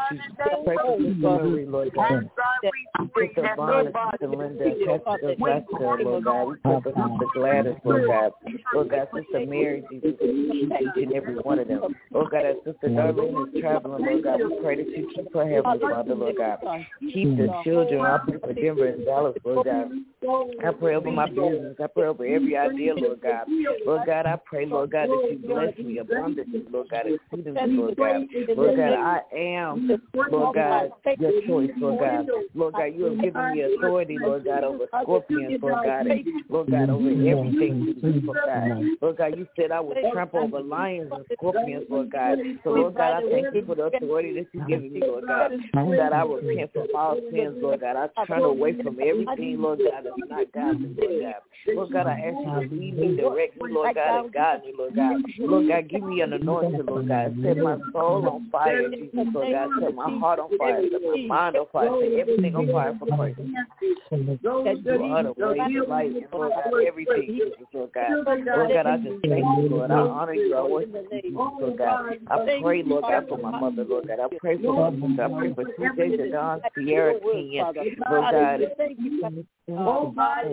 name of Jesus. Lord God, we pray that her body Sister Linda, Pastor Jessica, Lord God, we pray for Sister Gladys, Lord God, Lord God, Sister Mary, Jesus, keep each and every one of them. Lord God, as Sister Darlene is traveling, Lord God, we pray that you keep her heavenly Father, Lord God. Keep the children. I pray for Denver and Dallas, Lord God. I pray over my business. I pray over every idea, Lord God. Lord God, I pray, Lord God, that you bless me abundantly, Lord God, exceedingly, Lord God. Lord God, I am, Lord God, your choice, Lord God. Lord God, you have given me authority, Lord God, over scorpions, Lord God, and Lord God, over everything, Lord God. Lord God, you said I would trample over lions and scorpions, Lord God. So, Lord God, I thank you for the authority that you've given me, Lord God. That I repent from all sins, Lord God. I turn away from everything, Lord God, that's not godly, Lord God. Lord God, I ask you to lead me, direct me, Lord God, and guide me, Lord God. Lord God, give me an anointing, Lord God. Set my soul on fire, Jesus, Lord God. Set my heart on fire. Set my mind on fire. Set everything on fire for Christ. That you are the way, the light, and Lord God, everything, Jesus, Lord God. Lord God, I just thank you, Lord. I honor you. I worship you, Jesus, Lord God. I pray, Lord God, for my mother, Lord God. I pray for my sister. I pray for T J, Don, Sierra, King, Lord God. Oh, Father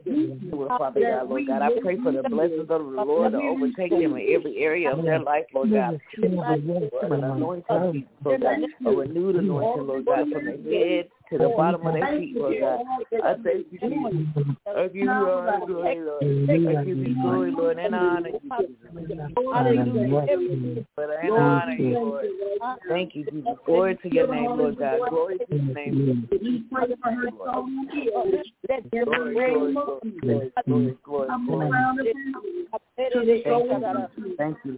God, Lord God, I pray for the blessings of the Lord to overtake them in every area of their life, Lord God. An anointing, Lord God, a renewed anointing, Lord God, from the head to the bottom of their feet, Lord God. I thank you, Jesus. I give you all the glory, Lord. I give you glory, Lord, and honor you, Jesus. Hallelujah. And honor you, Lord. Thank you, Jesus. Glory to your name, Lord God. Glory to your name. Glory, glory, glory, glory, glory. Thank you,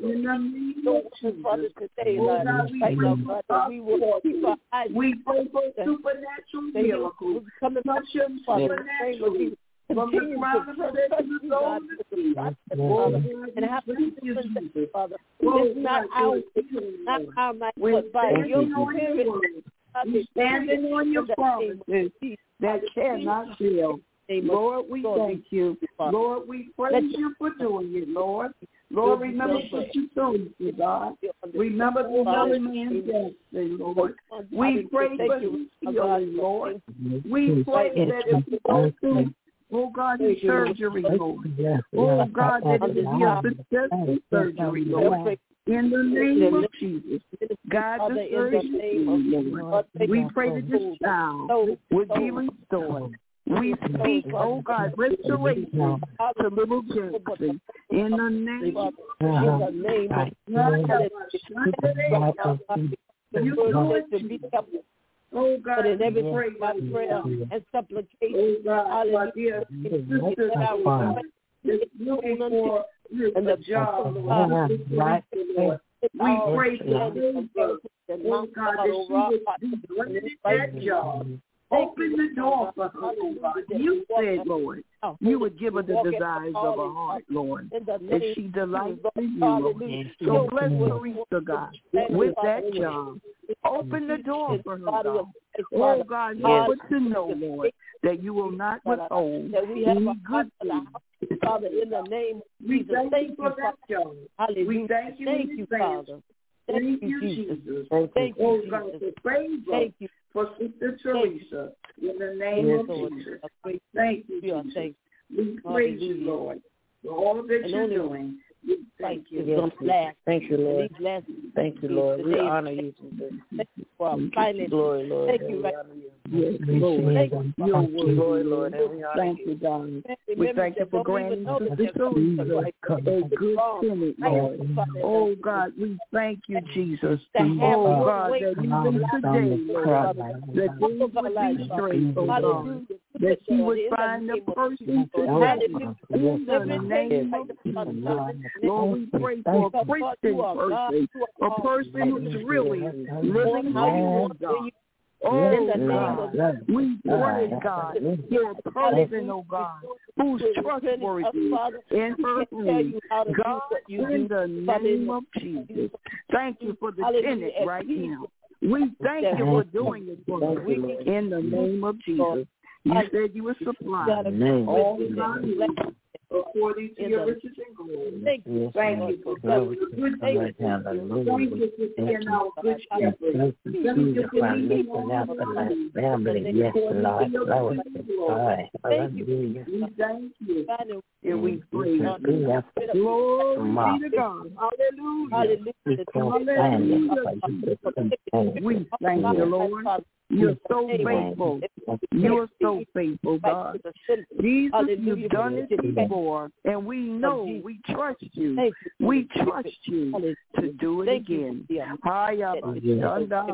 Lord. We pray for supernatural miracles. Touch your supernatural. From the crown of her head to the sole of her feet. And have you, Father. It's not our, not our might, but by your spirit. Standing on your promises that cannot fail. Lord, we thank you. Lord, we praise you for doing it, Lord. Lord, remember what you told us, God. Remember the young man's destiny, Lord. We pray for his healing, Lord. We pray that if you go through, oh God, the surgery, Lord. Oh God, that it be a successful surgery, Lord. In the name of Jesus, God, the surgery, Lord. We pray that this child would be restored. We speak, oh God, restoration to little Jackson in the name of Jesus. Oh God, in every prayer and supplication, hallelujah. Looking for the job, we pray for oh God, that she would be granted that job. Open the door for her, oh God. You said, Lord, you would give her the desires of her heart, Lord, that she delights in you, Lord. So bless Teresa, God, with that job. Open the door for her, God. Oh, God, help her to know, Lord, that you will not withhold any good thing. Father, in the name of We Jesus, thank thank you for you, that Father. job. Hallelujah. We thank you, Thank in you, advance. Father. Thank Thank you, you, Jesus. Jesus. Thank you, Oh, Jesus. God, for praise Thank you for Sister Teresa. In the name Yes, of Lord. Jesus. Thank Thank you, you. Jesus. Thank We praise you, Hallelujah. Lord, for all that And you're only doing. We thank you. Yes, last. thank you, Lord. These last Thank you, Lord. We honor you, Jesus. Thank you for our finances. Glory, Lord. Thank and you, we right. honor you. Yes, Lord. Thank you. Your word, Glory, Lord, and we honor Thank you. you, God. We Remember thank you that for don't even granting know that Sister they're coming to Teresa Christ. a good Senate, Lord. Oh, God, we thank you, Jesus. Oh, God, that even today, Lord, that things would be straight, oh, God, that she would find a person to help in the name of Jesus. Lord, we pray for a Christian person, a person who's really living for you, God. Oh, God, we pray, God, for a person, oh, God, who's trustworthy in her home. God, in the name of Jesus, thank you for the tenant right now. We thank you for doing it for us in the name of Jesus. You said you would supply all our needs according to your riches and glory. Thank you. Thank you for being a good shepherd. Thank you for being our good shepherd. Thank you for leading all of our family. Yes, Lord. Glory. Thank you. We thank you. And we praise you. Glory be to God. Hallelujah. Hallelujah. We thank you, Lord. You're so faithful. You're so faithful, God. Jesus, you've done it before, and we know, we trust you. We trust you to do it again. Hallelujah.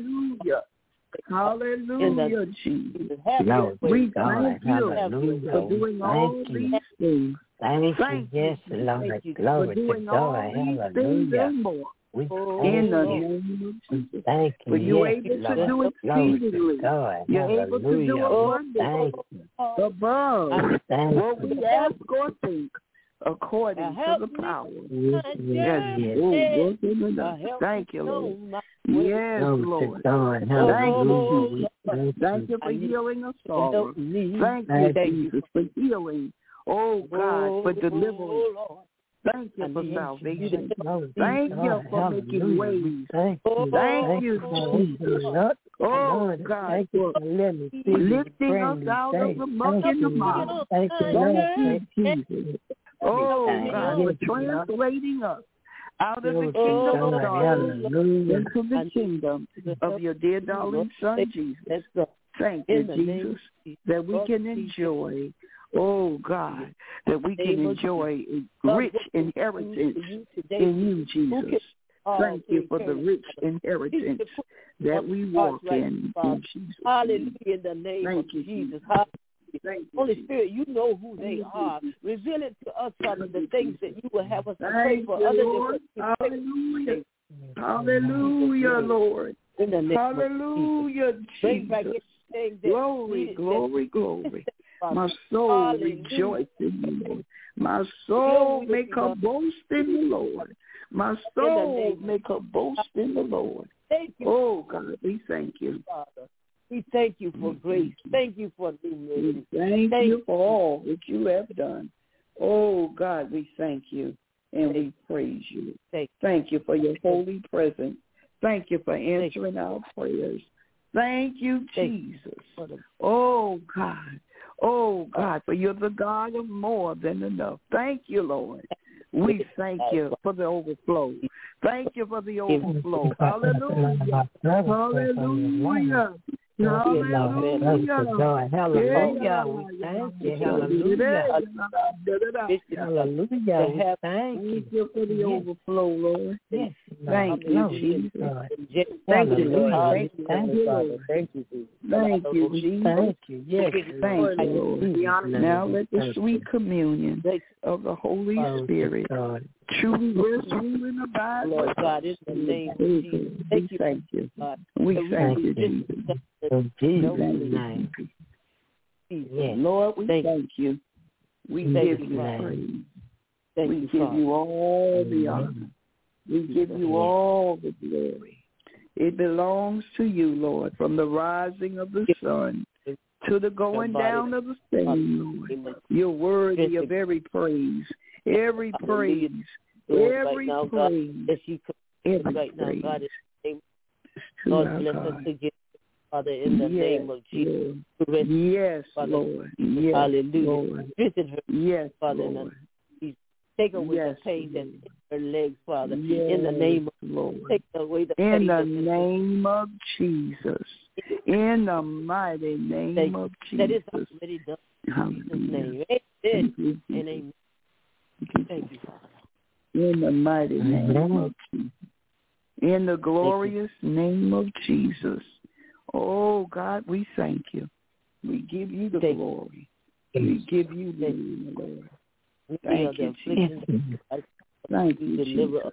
Hallelujah, Jesus. We thank you for doing all these things. Thank you, Lord. For doing all these things and more. We in the name of Jesus. Thank you. For you're able to do it speedily. You're able to do it abundantly above what we ask or think, according to the power. Yes, yes. Oh, thank you, Lord. Yes, Lord. Thank you. Thank you for healing us all. Thank you, Jesus, for healing. Oh, God, for delivering. Thank you for salvation. Thank you for making ways. Thank you, Jesus. Oh, God, for lifting us out of the muck and the mire. Thank you, Jesus. Oh, God, for translating us out of the kingdom of darkness into the kingdom of your dear darling Son, Jesus. Thank you, Jesus, that we can enjoy. Oh, God, that we can enjoy a rich inheritance in you, Jesus. Thank you for the rich inheritance that we walk in, in Jesus. Hallelujah, in the name of Jesus. Holy Spirit, you know who they are. Reveal it to us, Father, the things that you will have us to pray for other than what we Hallelujah. Hallelujah, Lord. Hallelujah, Jesus. Glory, glory, glory. My soul rejoices in you, Lord. My soul make a boast in the Lord. My soul make a boast in the Lord. Oh, God, we thank you. We thank you for grace. Thank you for new mercy. Thank, thank you for all that you have done. Oh, God, we thank you and we praise you. Thank you for your holy presence. Thank you for answering our prayers. Thank you, Jesus. Oh, God. Oh, God, for you're the God of more than enough. Thank you, Lord. We thank you for the overflow. Thank you for the overflow. Hallelujah. Hallelujah. Hallelujah. Hallelujah. We thank you. Hallelujah. Hallelujah. Thank you for the overflow, Lord. Yes. Thank you, Jesus. Thank you, Lord. Thank you, Father. Thank you, Jesus. Thank you, Jesus. Thank you. Yes. Thank you, Lord. Now let the sweet communion of the Holy Spirit truly rest, rule, and abide. Lord God, in the name of Jesus. Thank you. Thank you. We thank you, Jesus. In Jesus' name. Yes. Lord, we thank, thank you. We Thank give you, you Father. praise. Thank We you, give Father. you all the honor. We give you all the glory. It belongs to you, Lord, from the rising of the sun to the going down of the same, Lord. You're worthy of every praise, every praise, every praise, every right now, praise. God, in the name, To Lord, our bless God. us again, Father, in the Yes, name of Jesus. Lord. Yes, Father. Lord. Yes, Hallelujah. Lord. Visit her, Yes, Father, in Lord. the, take away Yes, the pain that's Lord. in her legs, Father, Yes, in the name of Lord. take away the In pain the that's in her name of Jesus. In the mighty name Thank of you. That is Jesus. already done. In Jesus' Hallelujah. name. Thank Amen. you, And Jesus. amen. Thank you, Father. In the mighty name of Jesus. In the glorious name of Jesus. Oh, God, we thank you. We give you the Thank glory. We give you the glory. Thank you, Jesus. Thank you, Jesus.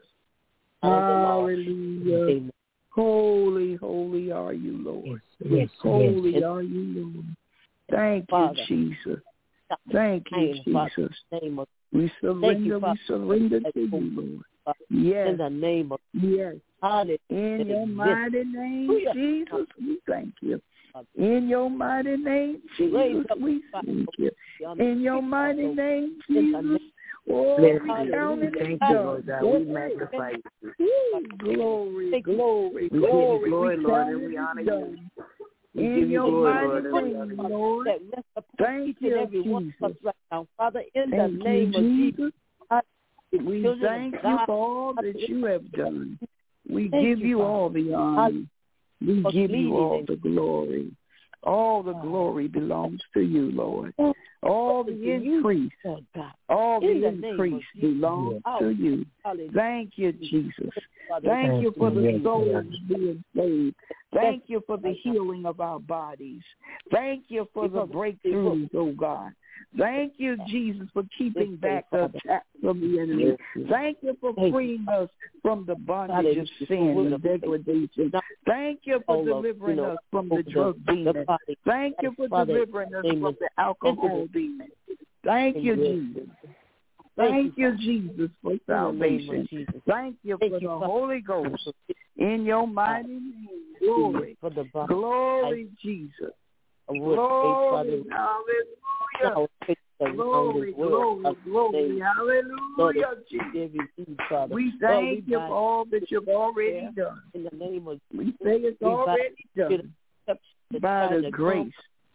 Hallelujah. Holy, holy are you, Lord. Yes, holy yes. are you, Lord. Thank Father. you, Jesus. Thank you, Jesus. Name of, We surrender, you, we surrender to you, Lord. Yes. In the name of Yes. Hallelujah. In your mighty name, Jesus, we thank you. In your mighty name, Jesus, we thank you. In your mighty name, Jesus, oh, we count it Thank done. you, Lord God. We magnify you. Glory, glory, We give you glory. glory, We Lord, count and we it honor done. you. We In give you your glory, mighty Lord, and we honor name, you. Lord. That rest upon Thank each and you, every one of us Jesus. right now, Father, in the Thank name you, of Jesus. Jesus. We Children thank of you God, for all that you have done. We Thank give you, you Father. all the honor. We For give leading you all and- the glory. All the glory belongs to you, Lord. All the increase, Lord God. all In the the name increase of Jesus. belongs to you. Hallelujah. Thank you, Jesus. Father, Thank you for the Yes, souls Lord. being saved. Thank you for the healing of our bodies. Thank you for the breakthroughs, oh God. Thank you, Jesus, for keeping back the attacks of the enemy. Thank you for freeing us from the bondage of sin and degradation. Thank you for delivering us from the drug demon. Thank you for delivering us from the alcohol demon. Thank you, Jesus. Thank you, Jesus, for salvation. Thank you for the Holy Ghost. In your mighty name, glory, glory, Jesus. Glory, hallelujah. Glory, glory, glory, hallelujah, Jesus. We thank you for all that you've already done. In the name of We say it's already done by the grace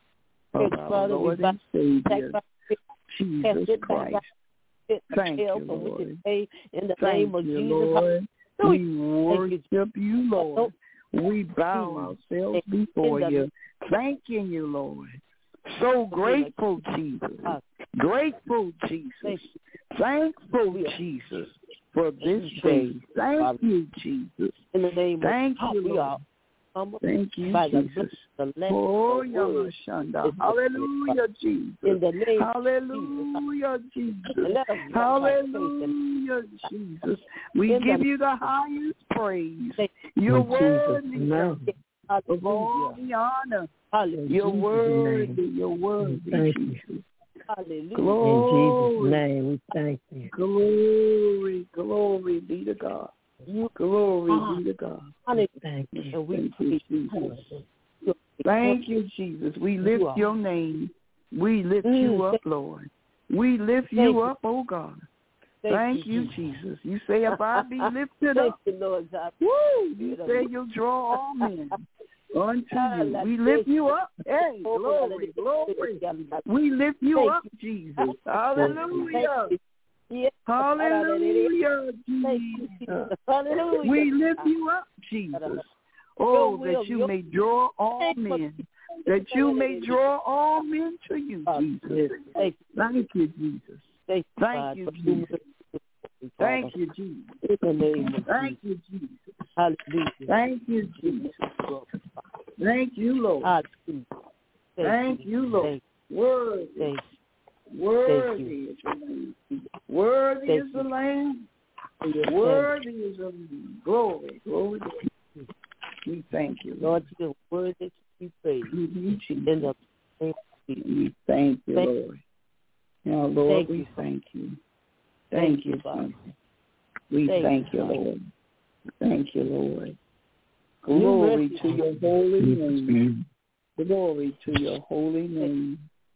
of our Lord and Savior, Jesus Christ. Thank you, Lord. In the Thank name of you, Jesus. Lord. We worship you, Lord. We bow ourselves before you, thanking you, Lord. So grateful, Jesus. Grateful, Jesus. Thankful, Jesus, for this day. Thank you, Jesus. In the name Thank of you, we Lord. are humble Thank you, by the Jesus. the Lamb Oh, of the Word. Yamashanda. Hallelujah, Jesus. In the name Hallelujah, Jesus. And let us walk by faith and- Hallelujah, Jesus. We In give the- you the highest praise. Thank You're In Jesus' worthy name. of all Hallelujah. the honor. Hallelujah. You're Jesus' worthy. name. You're worthy, Thank you. Jesus. Hallelujah. Glory, In Jesus' name, we thank you. glory, glory be to God. Glory Ah. be to God. Hallelujah. Thank you. And we Thank you, praise Jesus. you. Thank you, Jesus. We You lift are. your name. We lift Mm, you up, thank- Lord. We lift Thank you you. up, oh God. Thank, Thank you, Jesus. You say if I be lifted Thank up, you, Lord God. woo, you say you'll draw all men unto you. We lift you up. Hey, glory, glory. We lift you Thank up, Jesus. Hallelujah. Thank you. Yes. Hallelujah, Thank you, Jesus. Jesus. Hallelujah. We lift you up, Jesus. Oh, that you may draw all men. That you may draw all men to you, Jesus. Thank you. Thank you, Jesus. Thank you, Thank God, you, for Jesus. doing Thank Father. you, Jesus. In the name of Thank Jesus. you, Jesus. Hallelujah. Thank you, Jesus. Thank you, Lord. Hallelujah. Thank you, Lord. Thank Worthy. Thank Worthy you. is the Lamb. Worthy Thank is the you. Lamb. you. Worthy is the Lamb. Glory, glory, glory. We thank you, Lord. Lord, you're worthy to be praised. We need you. In the name of Jesus. We thank you, Thank Lord. Now, Lord, Thank we you. thank you. Thank Thank you, you, Father. Jesus. We Thank thank you, you, Father. Lord. Thank you, Lord. Glory to your holy name. Glory to your holy name.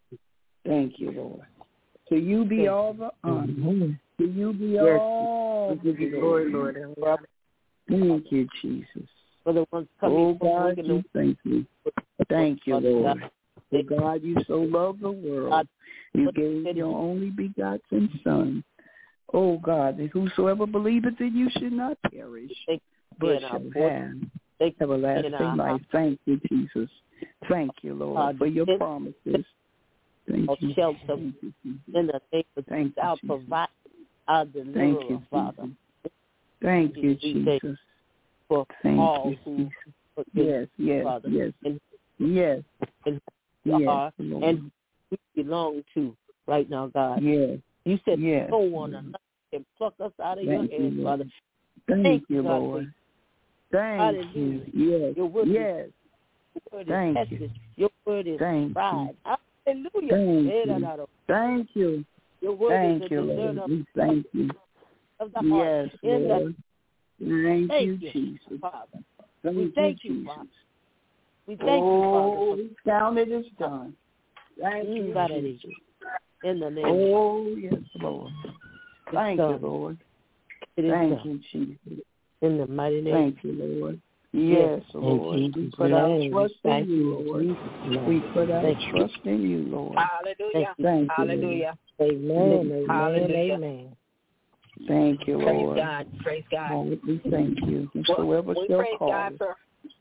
Thank you, Lord. To you be Thank all the honor. To you be Yes. all We give you the glory, Lord. And we honor Thank you, Jesus. For the ones coming Oh, from God, work in the you thank you. Thank you, Father Lord. God. For God, you so loved the world. God, You what gave said your you- only begotten Son. Oh, God, that whosoever believeth in you should not perish, Thank you but in our shall voice. have Thank you in everlasting our life. Thank you, Jesus. Thank you, Lord, God, for your in- promises. Thank of you. shelter Thank you, Jesus. in the name of Thank Jesus. Our you, Jesus. provider, our Thank deliverer, you, Father. Jesus. Thank you, We thank Jesus. For Thank all you, who Jesus. put in, Yes, yes, Father, yes, and, yes, and yes, are Lord. and we belong to right now, God. Yes, You said yes. no one another can pluck us out of Thank your you, hands, Lord. Father. Thank, Thank you, you, God, Lord. for Thank Hallelujah. you. Yes, Your word is- yes. Your word Thank is you. tested. Your word is Thank tried. Hallelujah. Thank Eh, you. da, da, da. Thank you. Your word Thank is a you, discerner Lord. of, We thank you. of the heart. Yes, In the, Lord. Thank, thank you, you, Jesus. Father. Thank We thank you, you, Jesus. Father. We thank you, Oh, Father. we found it is done. Thank Mm, you, God, it Jesus. is. In the name Oh, yes, Lord. Thank you, done. Lord. it is Thank done. you, Jesus. In the mighty name. Thank you, Lord. Yes, In Lord. We Jesus' put our name. trust in Thank you, you, Lord. Jesus' name. We put our Thank you. trust in you, Lord. Hallelujah. Thank you. Thank you, Hallelujah. Amen, amen, Hallelujah. amen. Lord. Thank you, Praise Lord. God. Praise God. Lord, we thank you. Well, Whosoever we shall praise call. God for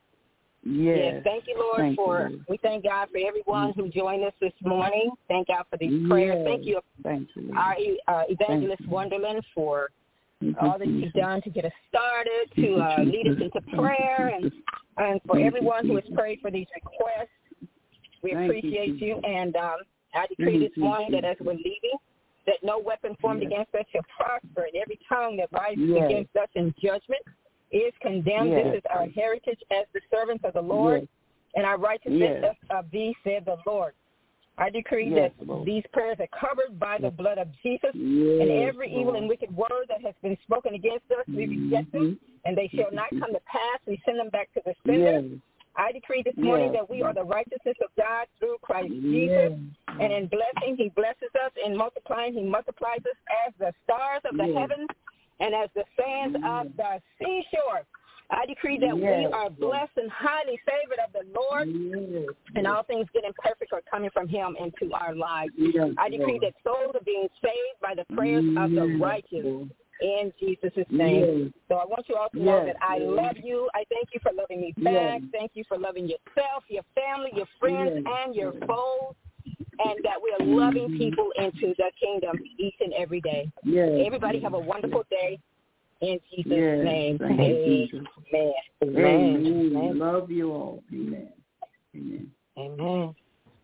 Yes. yes. Thank you, Lord, Thank for you, Lord. we thank God for everyone who joined us this morning. Thank God for these prayers. Yes. Thank you, Thank you, Lord. our uh, evangelist Thank you. Wonderland, for Thank you, all that you've Jesus. done to get us started, Thank to you, uh, lead us Jesus. into Thank you, prayer, and Jesus. and for Thank you, everyone who has Jesus. prayed for these requests. We Thank you, appreciate you, Jesus. and um, I decree Thank this you, morning that as Jesus. we're leaving, that no weapon formed Yes. against us shall prosper, and every tongue that rises Yes. against us in judgment is condemned. Yes. This is our heritage as the servants of the Lord, Yes. and our righteousness Yes. of thee, said the Lord. I decree Yes, that Lord. these prayers are covered by the blood of Jesus, Yes, and every evil Lord. and wicked word that has been spoken against us, we reject them, and they shall not come to pass. We send them back to the sender. Yes. I decree this morning Yes. that we are the righteousness of God through Christ Yes. Jesus. And in blessing, he blesses us. In multiplying, he multiplies us as the stars of the Yes. heavens and as the sands Yes. of the seashore. I decree that Yes, we are blessed and highly favored of the Lord, Yes. and all things good and perfect are coming from him into our lives. Yes, I decree Lord. that souls are being saved by the prayers of the Yes, righteous Lord. in Jesus' name. Yes. So I want you all to know Yes, that I Lord. love you. I thank you for loving me back. Yes. Thank you for loving yourself, your family, your friends, Yes. and your foes, and that we are loving Mhm. people into the kingdom each and every day. Yes. Everybody have a wonderful day in Jesus' Yes. name. Thank you, Jesus. Amen. Amen. Amen. Love you all. Amen. Amen. Amen.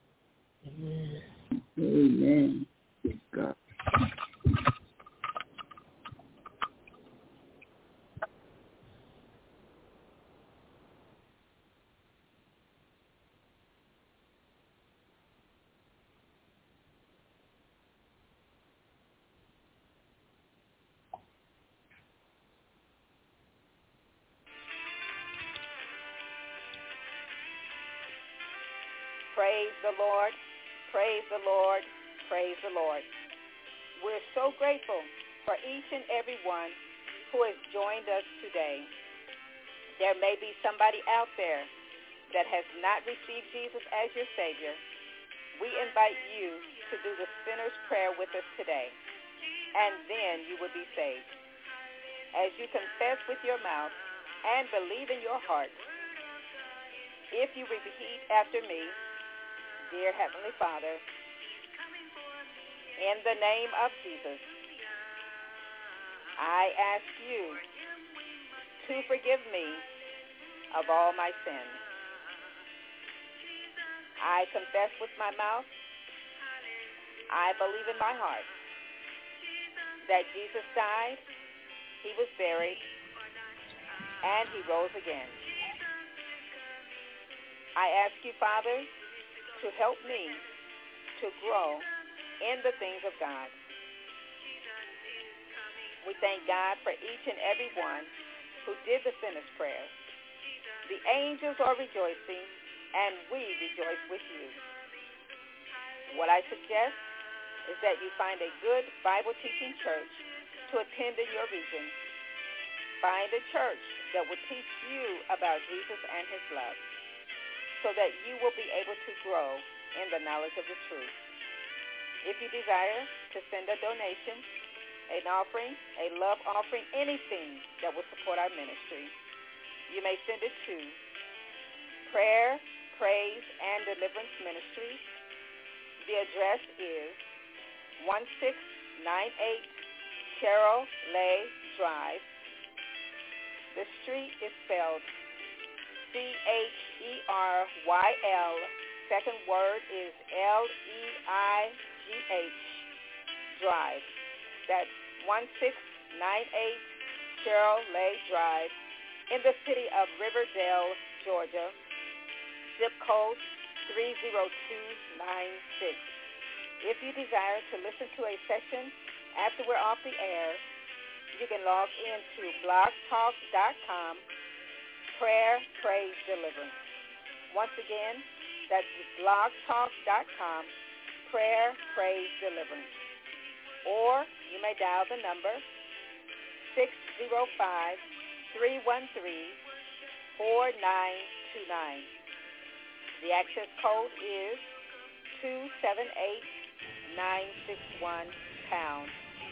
Amen. Amen. God. Praise the Lord, praise the Lord, praise the Lord. We're so grateful for each and every one who has joined us today. There may be somebody out there that has not received Jesus as your Savior. We invite you to do the sinner's prayer with us today, and then you will be saved. As you confess with your mouth and believe in your heart, if you repeat after me, dear Heavenly Father, in the name of Jesus, I ask you to forgive me of all my sins. I confess with my mouth, I believe in my heart that Jesus died, he was buried, and he rose again. I ask you, Father, to help me to grow in the things of God. We thank God for each and every one who did the finished prayer. The angels are rejoicing, and we rejoice with you. What I suggest is that you find a good Bible-teaching church to attend in your region. Find a church that will teach you about Jesus and his love so that you will be able to grow in the knowledge of the truth. If you desire to send a donation, an offering, a love offering, anything that will support our ministry, you may send it to Prayer, Praise, and Deliverance Ministry. The address is one six nine eight Carol Lay Drive. The street is spelled C H E R Y L. Second word is L E I G H Drive. That's one six nine eight Carol Lay Drive in the city of Riverdale, Georgia. Zip code three zero two nine six. If you desire to listen to a session after we're off the air, you can log into blog talk dot com, Prayer, Praise, Deliverance. Once again, that's blog talk dot com, Prayer, Praise, Deliverance. Or you may dial the number six zero five, three one three, four nine two nine. The access code is two seven eight, nine six one, pound.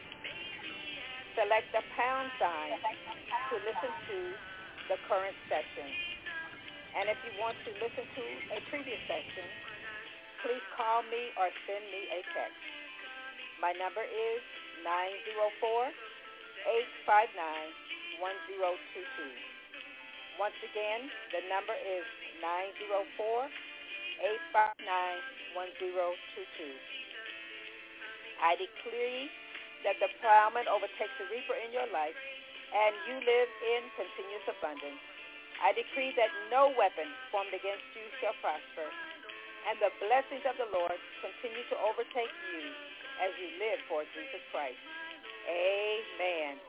Select the pound sign to listen to the current session. And if you want to listen to a previous session, please call me or send me a text. My number is nine zero four, eight five nine, one zero two two. Once again, the number is nine zero four, eight five nine, one zero two two. I decree that the plowman overtakes the reaper in your life, and you live in continuous abundance. I decree that no weapon formed against you shall prosper, and the blessings of the Lord continue to overtake you as you live for Jesus Christ. Amen.